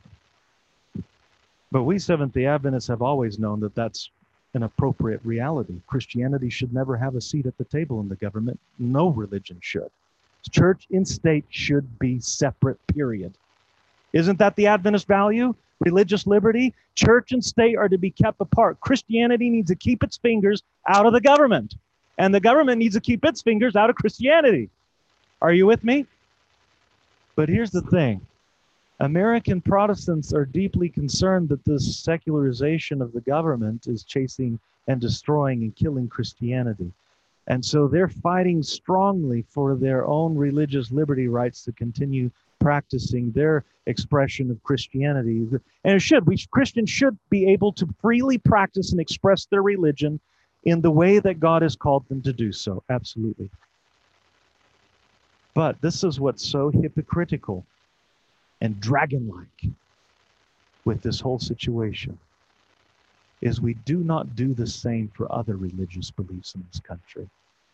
But we Seventh-day Adventists have always known that that's an appropriate reality. Christianity should never have a seat at the table in the government. No religion should. Church and state should be separate, period. Isn't that the Adventist value? Religious liberty? Church and state are to be kept apart. Christianity needs to keep its fingers out of the government, and the government needs to keep its fingers out of Christianity. Are you with me? But here's the thing. American Protestants are deeply concerned that this secularization of the government is chasing and destroying and killing Christianity. And so they're fighting strongly for their own religious liberty rights to continue practicing their expression of Christianity. And it should. Christians should be able to freely practice and express their religion in the way that God has called them to do so. Absolutely. But this is what's so hypocritical and dragon-like with this whole situation, is we do not do the same for other religious beliefs in this country.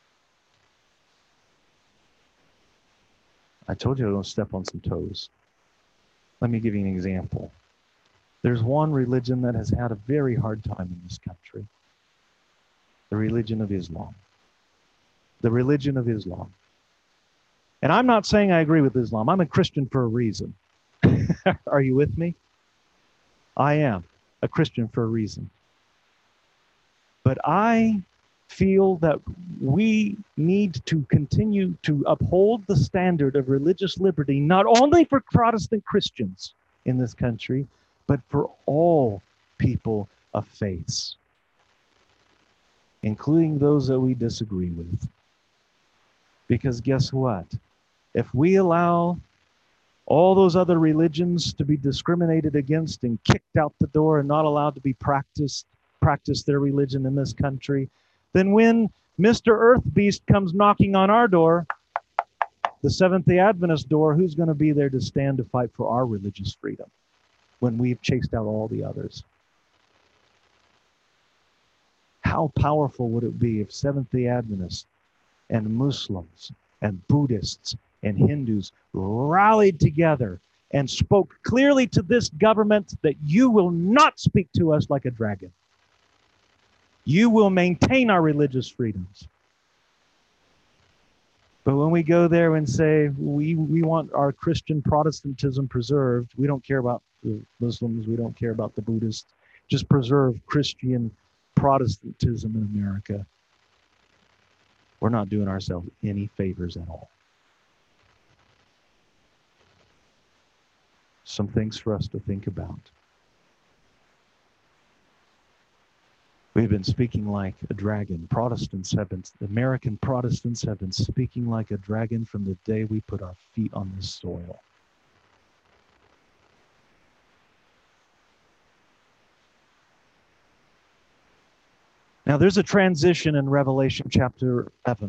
I told you I don't step on some toes. Let me give you an example. There's one religion that has had a very hard time in this country. The religion of Islam. The religion of Islam. And I'm not saying I agree with Islam. I'm a Christian for a reason. Are you with me? I am a Christian for a reason. But I feel that we need to continue to uphold the standard of religious liberty, not only for Protestant Christians in this country, but for all people of faith, including those that we disagree with. Because guess what? If we allow all those other religions to be discriminated against and kicked out the door and not allowed to be practice their religion in this country, then when Mr. Earth Beast comes knocking on our door, the Seventh-day Adventist door, who's going to be there to stand to fight for our religious freedom when we've chased out all the others? How powerful would it be if Seventh-day Adventists and Muslims and Buddhists and Hindus rallied together and spoke clearly to this government that you will not speak to us like a dragon. You will maintain our religious freedoms. But when we go there and say, we want our Christian Protestantism preserved, we don't care about the Muslims, we don't care about the Buddhists, just preserve Christian Protestantism in America, we're not doing ourselves any favors at all. Some things for us to think about. We've been speaking like a dragon. American Protestants have been speaking like a dragon from the day we put our feet on this soil. Now there's a transition in Revelation chapter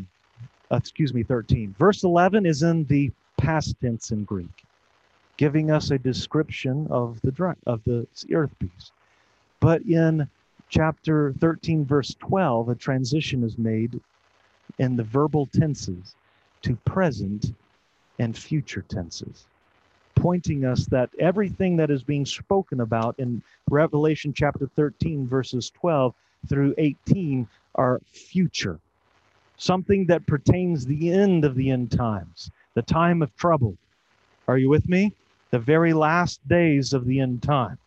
13. Verse 11 is in the past tense in Greek, giving us a description of the earth beast. But in chapter 13, verse 12, a transition is made in the verbal tenses to present and future tenses, pointing us that everything that is being spoken about in Revelation chapter 13, verses 12 through 18 are future, something that pertains the end of the end times, the time of trouble. Are you with me? The very last days of the end time.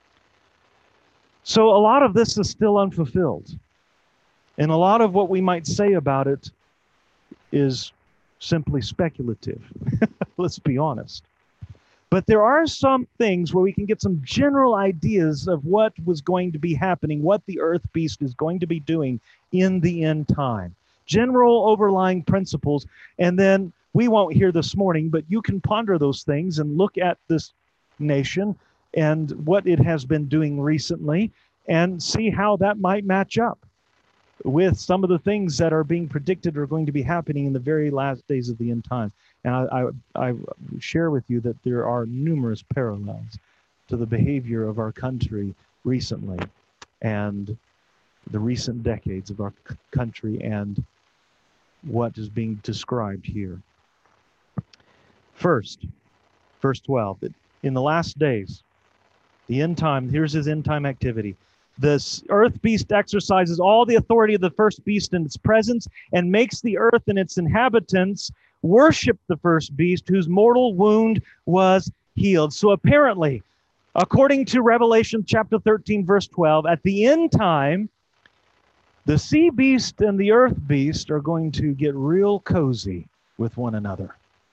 So a lot of this is still unfulfilled. And a lot of what we might say about it is simply speculative. Let's be honest. But there are some things where we can get some general ideas of what was going to be happening, what the earth beast is going to be doing in the end time. General overlying principles. And then we won't hear this morning, but you can ponder those things and look at this nation and what it has been doing recently, and see how that might match up with some of the things that are being predicted are going to be happening in the very last days of the end times. And I share with you that there are numerous parallels to the behavior of our country recently and the recent decades of our country and what is being described here. First, verse 12, in the last days, the end time, here's his end time activity. The earth beast exercises all the authority of the first beast in its presence and makes the earth and its inhabitants worship the first beast whose mortal wound was healed. So apparently, according to Revelation chapter 13, verse 12, at the end time, the sea beast and the earth beast are going to get real cozy with one another.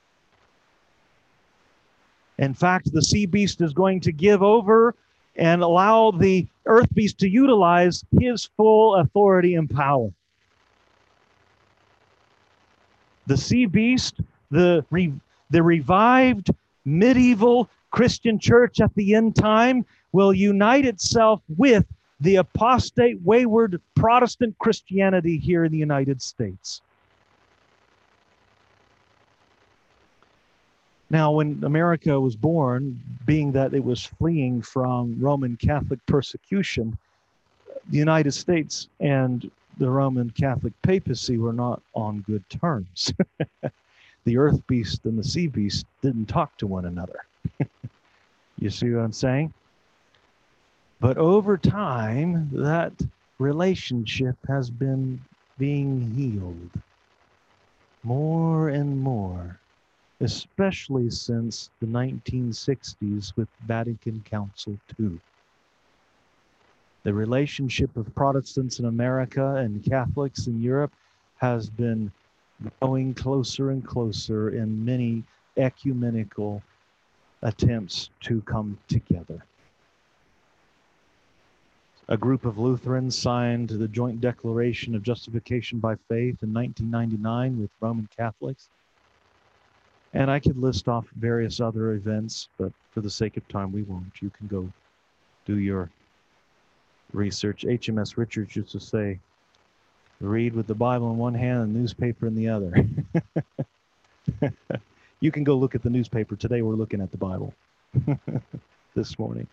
In fact, the sea beast is going to give over and allow the earth beast to utilize his full authority and power. The sea beast, the revived medieval Christian church at the end time, will unite itself with the apostate, wayward Protestant Christianity here in the United States. Now, when America was born, being that it was fleeing from Roman Catholic persecution, the United States and the Roman Catholic papacy were not on good terms. The earth beast and the sea beast didn't talk to one another. You see what I'm saying? But over time, that relationship has been being healed more and more, especially since the 1960s with Vatican Council II. The relationship of Protestants in America and Catholics in Europe has been growing closer and closer in many ecumenical attempts to come together. A group of Lutherans signed the Joint Declaration of Justification by Faith in 1999 with Roman Catholics. And I could list off various other events, but for the sake of time, we won't. You can go do your research. HMS Richards used to say, read with the Bible in one hand and the newspaper in the other. You can go look at the newspaper. Today we're looking at the Bible this morning.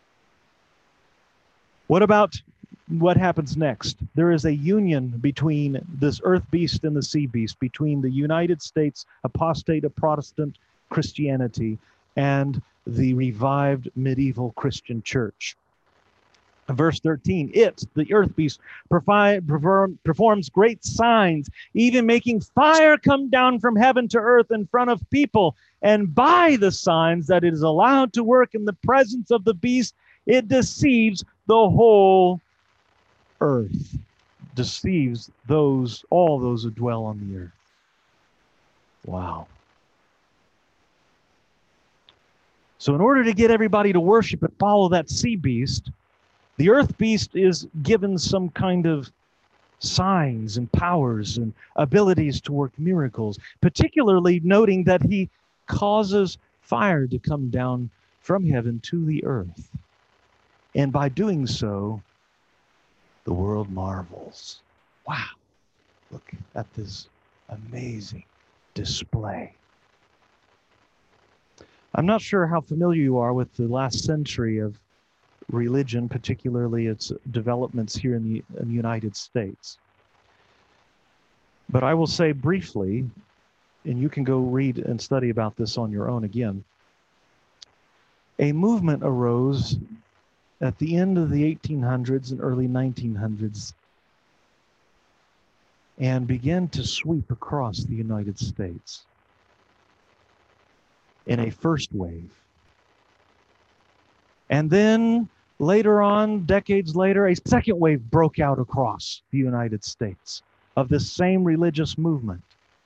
What about what happens next? There is a union between this earth beast and the sea beast, between the United States apostate of Protestant Christianity and the revived medieval Christian church. Verse 13, it, the earth beast, performs great signs, even making fire come down from heaven to earth in front of people. And by the signs that it is allowed to work in the presence of the beast, it deceives the whole earth, deceives all those who dwell on the earth. Wow. So in order to get everybody to worship and follow that sea beast, the earth beast is given some kind of signs and powers and abilities to work miracles, particularly noting that he causes fire to come down from heaven to the earth. And by doing so, the world marvels. Wow, look at this amazing display. I'm not sure how familiar you are with the last century of religion, particularly its developments here in the United States. But I will say briefly, and you can go read and study about this on your own again, a movement arose at the end of the 1800s and early 1900s and began to sweep across the United States in a first wave. And then later on, decades later, a second wave broke out across the United States of this same religious movement.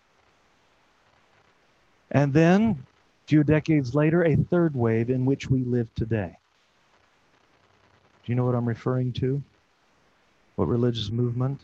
And then, a few decades later, a third wave in which we live today. Do you know what I'm referring to? What religious movement?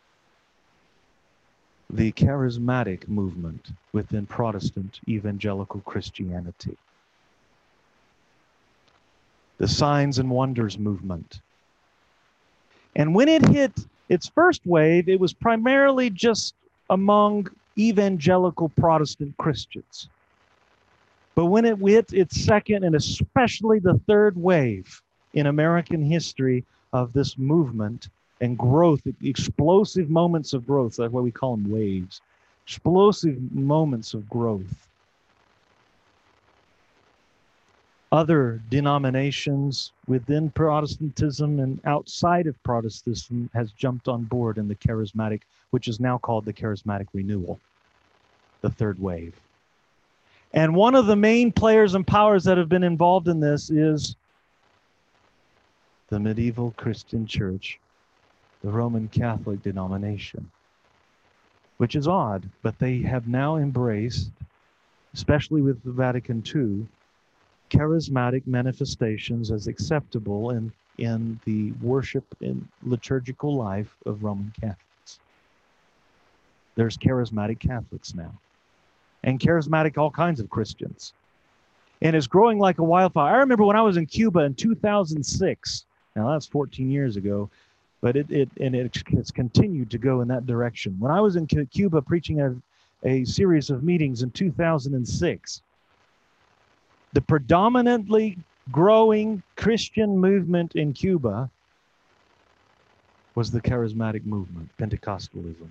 The charismatic movement within Protestant evangelical Christianity. the signs and wonders movement. And when it hit its first wave, it was primarily just among evangelical Protestant Christians. But when it hit its second and especially the third wave in American history of this movement and growth, explosive moments of growth, that's why we call them waves, explosive moments of growth. Other denominations within Protestantism and outside of Protestantism has jumped on board in the charismatic, which is now called the charismatic renewal, the third wave. And one of the main players and powers that have been involved in this is the medieval Christian church, the Roman Catholic denomination, which is odd, but they have now embraced, especially with the Vatican II, charismatic manifestations as acceptable in the worship and liturgical life of Roman Catholics. There's charismatic Catholics now, and charismatic all kinds of Christians. And it's growing like a wildfire. I remember when I was in Cuba in 2006. Now that's 14 years ago, but it's continued to go in that direction. When I was in Cuba preaching a series of meetings in 2006, the predominantly growing Christian movement in Cuba was the charismatic movement, Pentecostalism.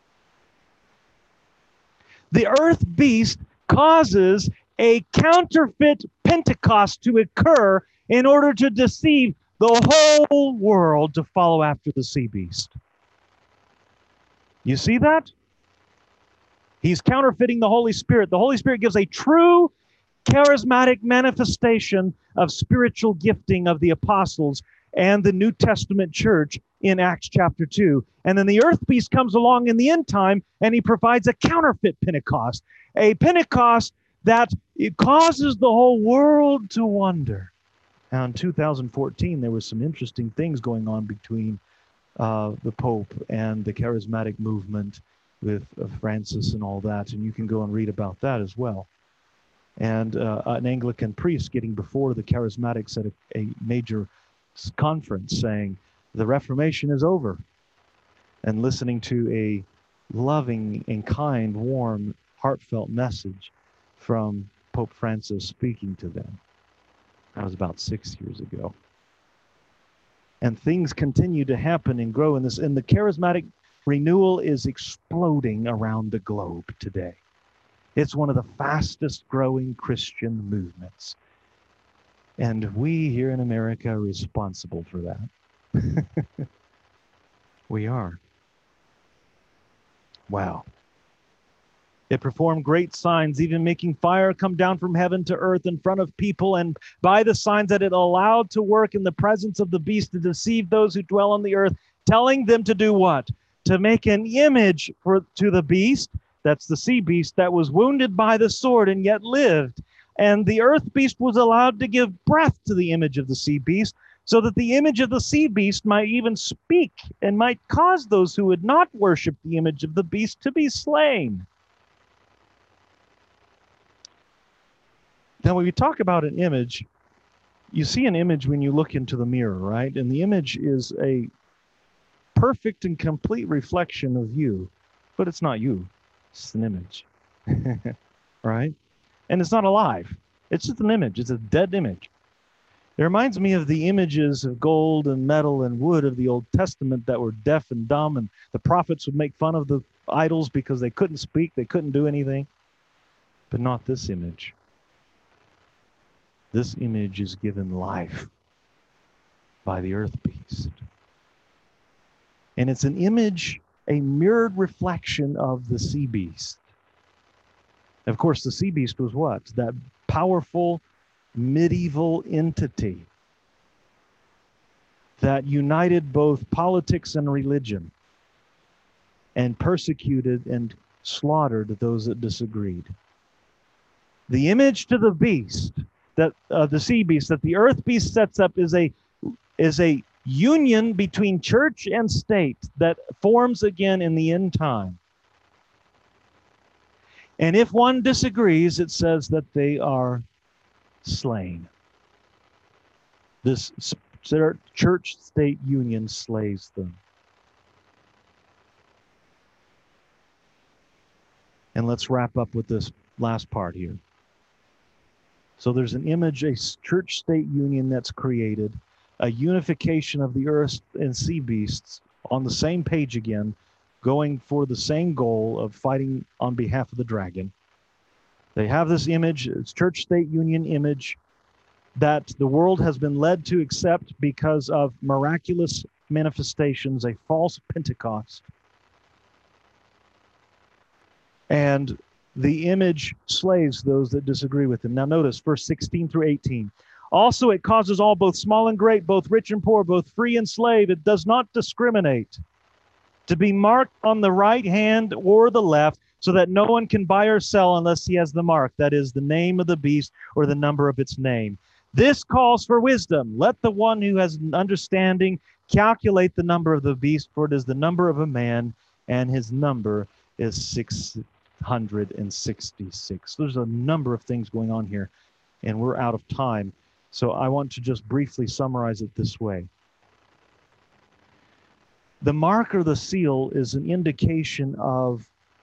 The earth beast causes a counterfeit Pentecost to occur in order to deceive the whole world to follow after the sea beast. You see that? He's counterfeiting the Holy Spirit. The Holy Spirit gives a true charismatic manifestation of spiritual gifting of the apostles and the New Testament church in Acts chapter 2. And then the earth beast comes along in the end time and he provides a counterfeit Pentecost, a Pentecost that it causes the whole world to wonder. Now in 2014, there was some interesting things going on between the Pope and the charismatic movement with Francis and all that, and you can go and read about that as well. And an Anglican priest getting before the charismatics at a major conference saying, the Reformation is over, and listening to a loving and kind, warm, heartfelt message from Pope Francis speaking to them. That was about 6 years ago. And things continue to happen and grow in this, and the charismatic renewal is exploding around the globe today. It's one of the fastest growing Christian movements. And we here in America are responsible for that. We are. Wow. It performed great signs, even making fire come down from heaven to earth in front of people, and by the signs that it allowed to work in the presence of the beast to deceive those who dwell on the earth, telling them to do what? To make an image to the beast, that's the sea beast, that was wounded by the sword and yet lived. And the earth beast was allowed to give breath to the image of the sea beast, so that the image of the sea beast might even speak and might cause those who would not worship the image of the beast to be slain. Now, when we talk about an image, you see an image when you look into the mirror, right? And the image is a perfect and complete reflection of you, but it's not you. It's an image, right? And it's not alive. It's just an image. It's a dead image. It reminds me of the images of gold and metal and wood of the Old Testament that were deaf and dumb, and the prophets would make fun of the idols because they couldn't speak, they couldn't do anything. But not this image. This image is given life by the earth beast. And it's an image, a mirrored reflection of the sea beast. Of course, the sea beast was what? That powerful medieval entity that united both politics and religion and persecuted and slaughtered those that disagreed. The image to the beast, that the sea beast, that the earth beast sets up is a union between church and state that forms again in the end time. And if one disagrees, it says that they are slain. This church-state union slays them. And let's wrap up with this last part here. So there's an image, a church-state union that's created, a unification of the earth and sea beasts on the same page again, going for the same goal of fighting on behalf of the dragon. They have this image, it's church-state union image, that the world has been led to accept because of miraculous manifestations, a false Pentecost. And the image slays those that disagree with him. Now notice verse 16 through 18. Also it causes all, both small and great, both rich and poor, both free and slave. It does not discriminate, to be marked on the right hand or the left, so that no one can buy or sell unless he has the mark, that is, the name of the beast or the number of its name. This calls for wisdom. Let the one who has understanding calculate the number of the beast, for it is the number of a man, and his number is 666. There's a number of things going on here, and we're out of time. So I want to just briefly summarize it this way. The mark or the seal is an indication of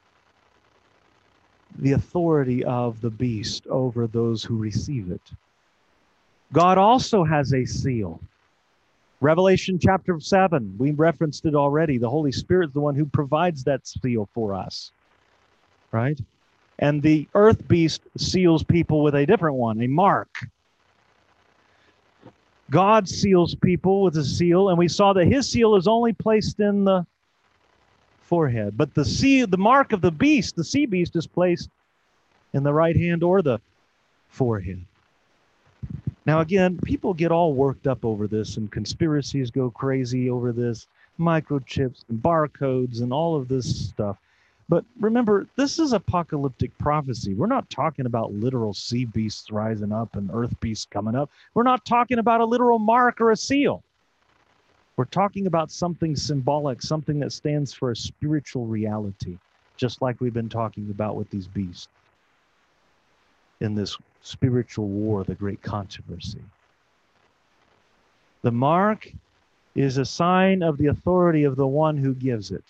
the authority of the beast over those who receive it. God also has a seal. Revelation chapter 7, we referenced it already. The Holy Spirit is the one who provides that seal for us, right? And the earth beast seals people with a different one, a mark. God seals people with a seal, and we saw that his seal is only placed in the forehead. But the mark of the beast, the sea beast, is placed in the right hand or the forehead. Now again, people get all worked up over this, and conspiracies go crazy over this, microchips and barcodes and all of this stuff. But remember, this is apocalyptic prophecy. We're not talking about literal sea beasts rising up and earth beasts coming up. We're not talking about a literal mark or a seal. We're talking about something symbolic, something that stands for a spiritual reality, just like we've been talking about with these beasts in this spiritual war, the great controversy. The mark is a sign of the authority of the one who gives it.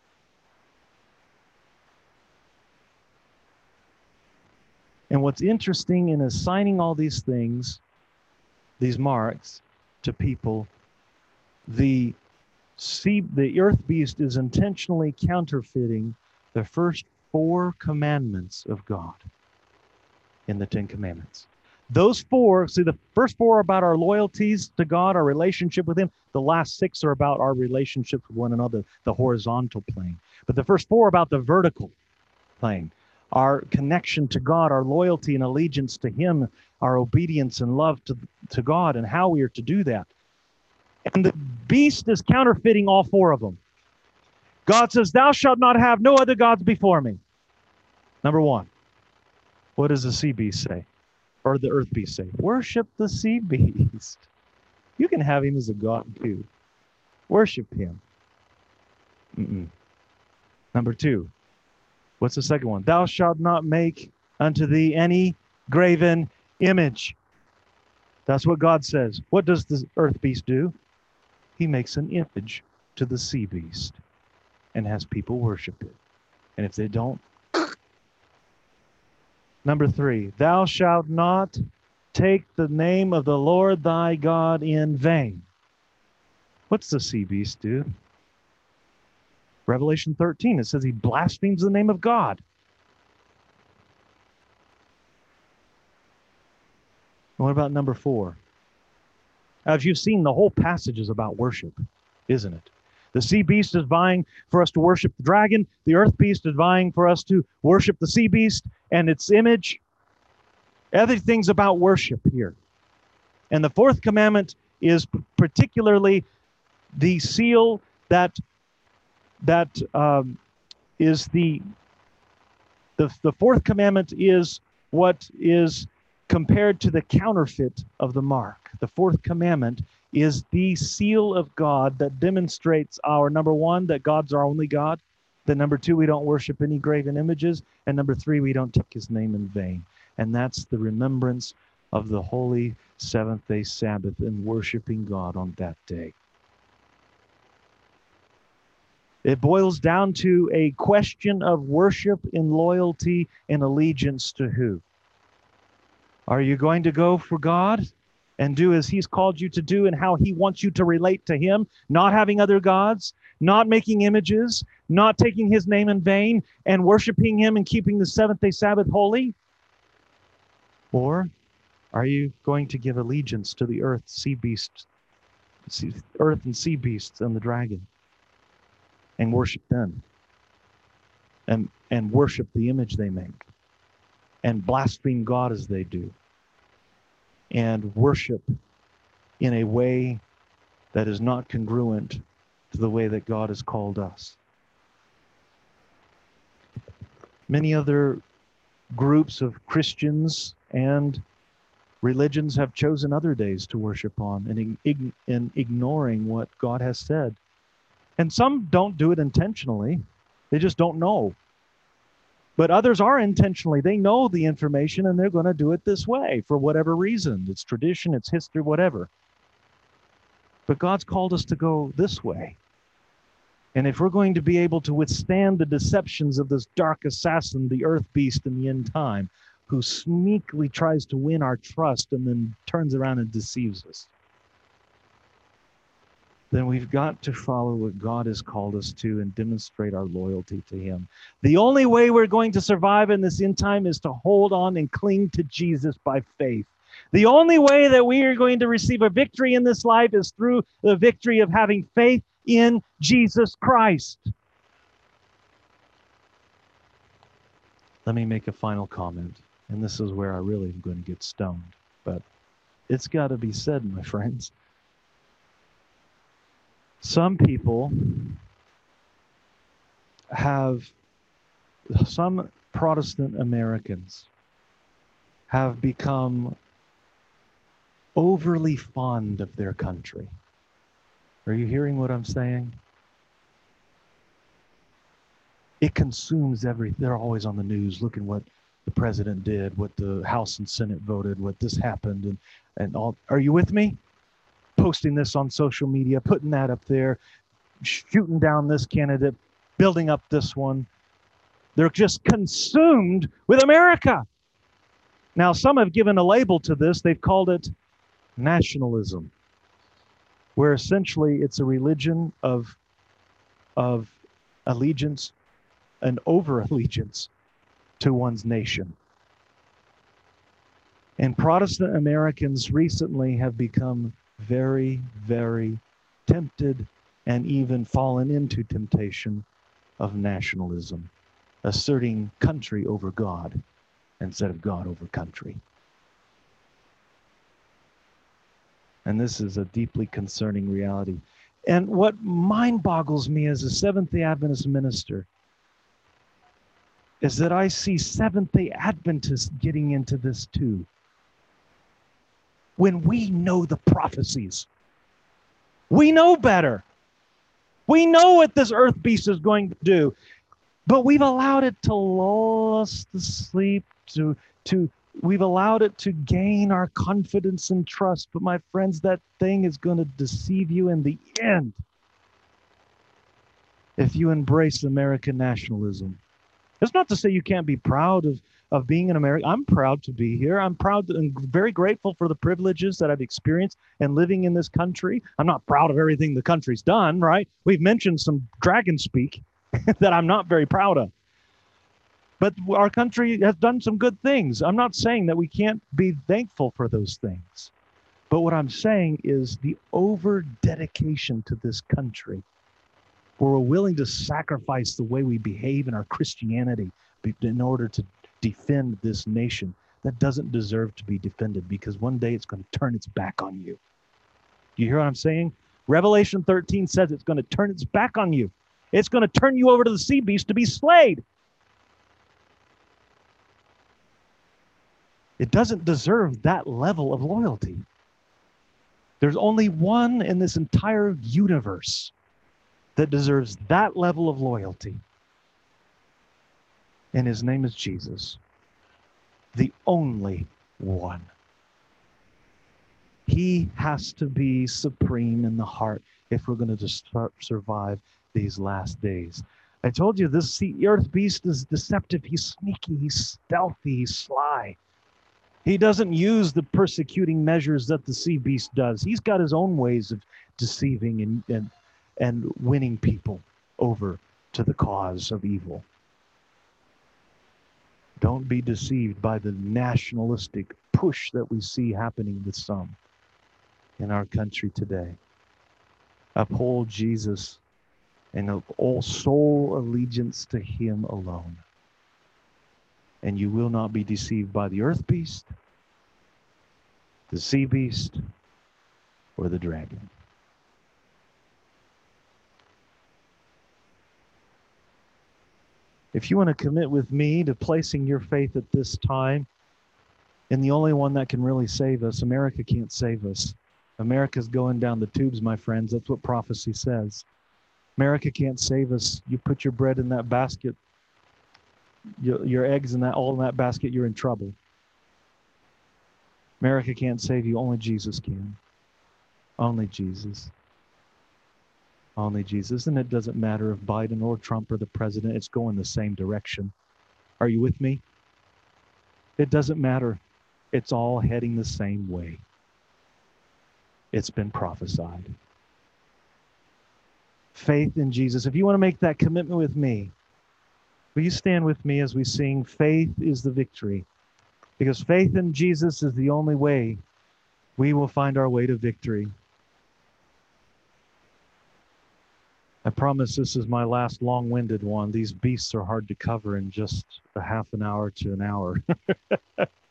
And what's interesting in assigning all these things, these marks, to people, the earth beast is intentionally counterfeiting the first 4 commandments of God in the 10 Commandments. Those 4, see, the first 4 are about our loyalties to God, our relationship with him. The last 6 are about our relationship with one another, the horizontal plane. But the first 4 are about the vertical plane, our connection to God, our loyalty and allegiance to him, our obedience and love to God, and how we are to do that. And the beast is counterfeiting all 4 of them. God says, thou shalt not have no other gods before me. Number 1. What does the sea beast say? Or the earth beast say? Worship the sea beast. You can have him as a god too. Worship him. Number 2. What's the second one? Thou shalt not make unto thee any graven image. That's what God says. What does the earth beast do? He makes an image to the sea beast and has people worship it. And if they don't, Number 3, thou shalt not take the name of the Lord thy God in vain. What's the sea beast do? Revelation 13, it says he blasphemes the name of God. What about number 4? As you've seen, the whole passage is about worship, isn't it? The sea beast is vying for us to worship the dragon. The earth beast is vying for us to worship the sea beast and its image. Everything's about worship here. And the 4th commandment is particularly the seal that is the 4th commandment is what is compared to the counterfeit of the mark. The 4th commandment is the seal of God that demonstrates our, number 1, that God's our only God. Then number 2, we don't worship any graven images. And number 3, we don't take his name in vain. And that's the remembrance of the holy seventh-day Sabbath and worshiping God on that day. It boils down to a question of worship and loyalty and allegiance to who? Are you going to go for God and do as He's called you to do and how He wants you to relate to Him, not having other gods, not making images, not taking His name in vain, and worshiping Him and keeping the seventh-day Sabbath holy? Or are you going to give allegiance to the earth and sea beasts and the dragon and worship them and worship the image they make and blaspheme God as they do and worship in a way that is not congruent to the way that God has called us? Many other groups of Christians and religions have chosen other days to worship on and ignoring what God has said. And some don't do it intentionally. They just don't know. But others are intentionally. They know the information and they're going to do it this way for whatever reason. It's tradition, it's history, whatever. But God's called us to go this way. And if we're going to be able to withstand the deceptions of this dark assassin, the earth beast in the end time, who sneakily tries to win our trust and then turns around and deceives us, then we've got to follow what God has called us to and demonstrate our loyalty to Him. The only way we're going to survive in this end time is to hold on and cling to Jesus by faith. The only way that we are going to receive a victory in this life is through the victory of having faith in Jesus Christ. Let me make a final comment, and this is where I really am going to get stoned, but it's got to be said, my friends. Some Protestant Americans have become overly fond of their country. Are you hearing what I'm saying? It consumes everything. They're always on the news looking what the president did, what the House and Senate voted, what this happened, and all. Are you with me? Posting this on social media, putting that up there, shooting down this candidate, building up this one. They're just consumed with America. Now, some have given a label to this. They've called it nationalism, where essentially it's a religion of allegiance and over-allegiance to one's nation. And Protestant Americans recently have become very, very tempted and even fallen into temptation of nationalism, asserting country over God instead of God over country. And this is a deeply concerning reality. And what mind boggles me as a Seventh-day Adventist minister is that I see Seventh-day Adventists getting into this too. When we know the prophecies, we know better. We know what this earth beast is going to do, but we've allowed it to lull us to sleep, we've allowed it to gain our confidence and trust. But my friends, that thing is going to deceive you in the end if you embrace American nationalism. It's not to say you can't be proud of being an American. I'm proud to be here. I'm proud and very grateful for the privileges that I've experienced and living in this country. I'm not proud of everything the country's done, right? We've mentioned some dragon speak that I'm not very proud of. But our country has done some good things. I'm not saying that we can't be thankful for those things. But what I'm saying is the over-dedication to this country, where we're willing to sacrifice the way we behave in our Christianity in order to defend this nation that doesn't deserve to be defended, because one day it's going to turn its back on you. Do you hear what I'm saying? Revelation 13 says it's going to turn its back on you. It's going to turn you over to the sea beast to be slayed. It doesn't deserve that level of loyalty. There's only one in this entire universe that deserves that level of loyalty. And his name is Jesus. The only one. He has to be supreme in the heart if we're going to survive these last days. I told you this earth beast is deceptive. He's sneaky. He's stealthy. He's sly. He doesn't use the persecuting measures that the sea beast does. He's got his own ways of deceiving and winning people over to the cause of evil. Don't be deceived by the nationalistic push that we see happening with some in our country today. Uphold Jesus and all soul allegiance to him alone. And you will not be deceived by the earth beast, the sea beast, or the dragon. If you want to commit with me to placing your faith at this time in the only one that can really save us, America can't save us. America's going down the tubes, my friends. That's what prophecy says. America can't save us. You put your bread in that basket, your eggs in that, all in that basket, you're in trouble. America can't save you. Only Jesus can. Only Jesus. Only Jesus. And it doesn't matter if Biden or Trump are the president. It's going the same direction. Are you with me? It doesn't matter. It's all heading the same way. It's been prophesied. Faith in Jesus. If you want to make that commitment with me, will you stand with me as we sing Faith is the Victory? Because faith in Jesus is the only way we will find our way to victory. I promise this is my last long-winded one. These beasts are hard to cover in just a half an hour to an hour.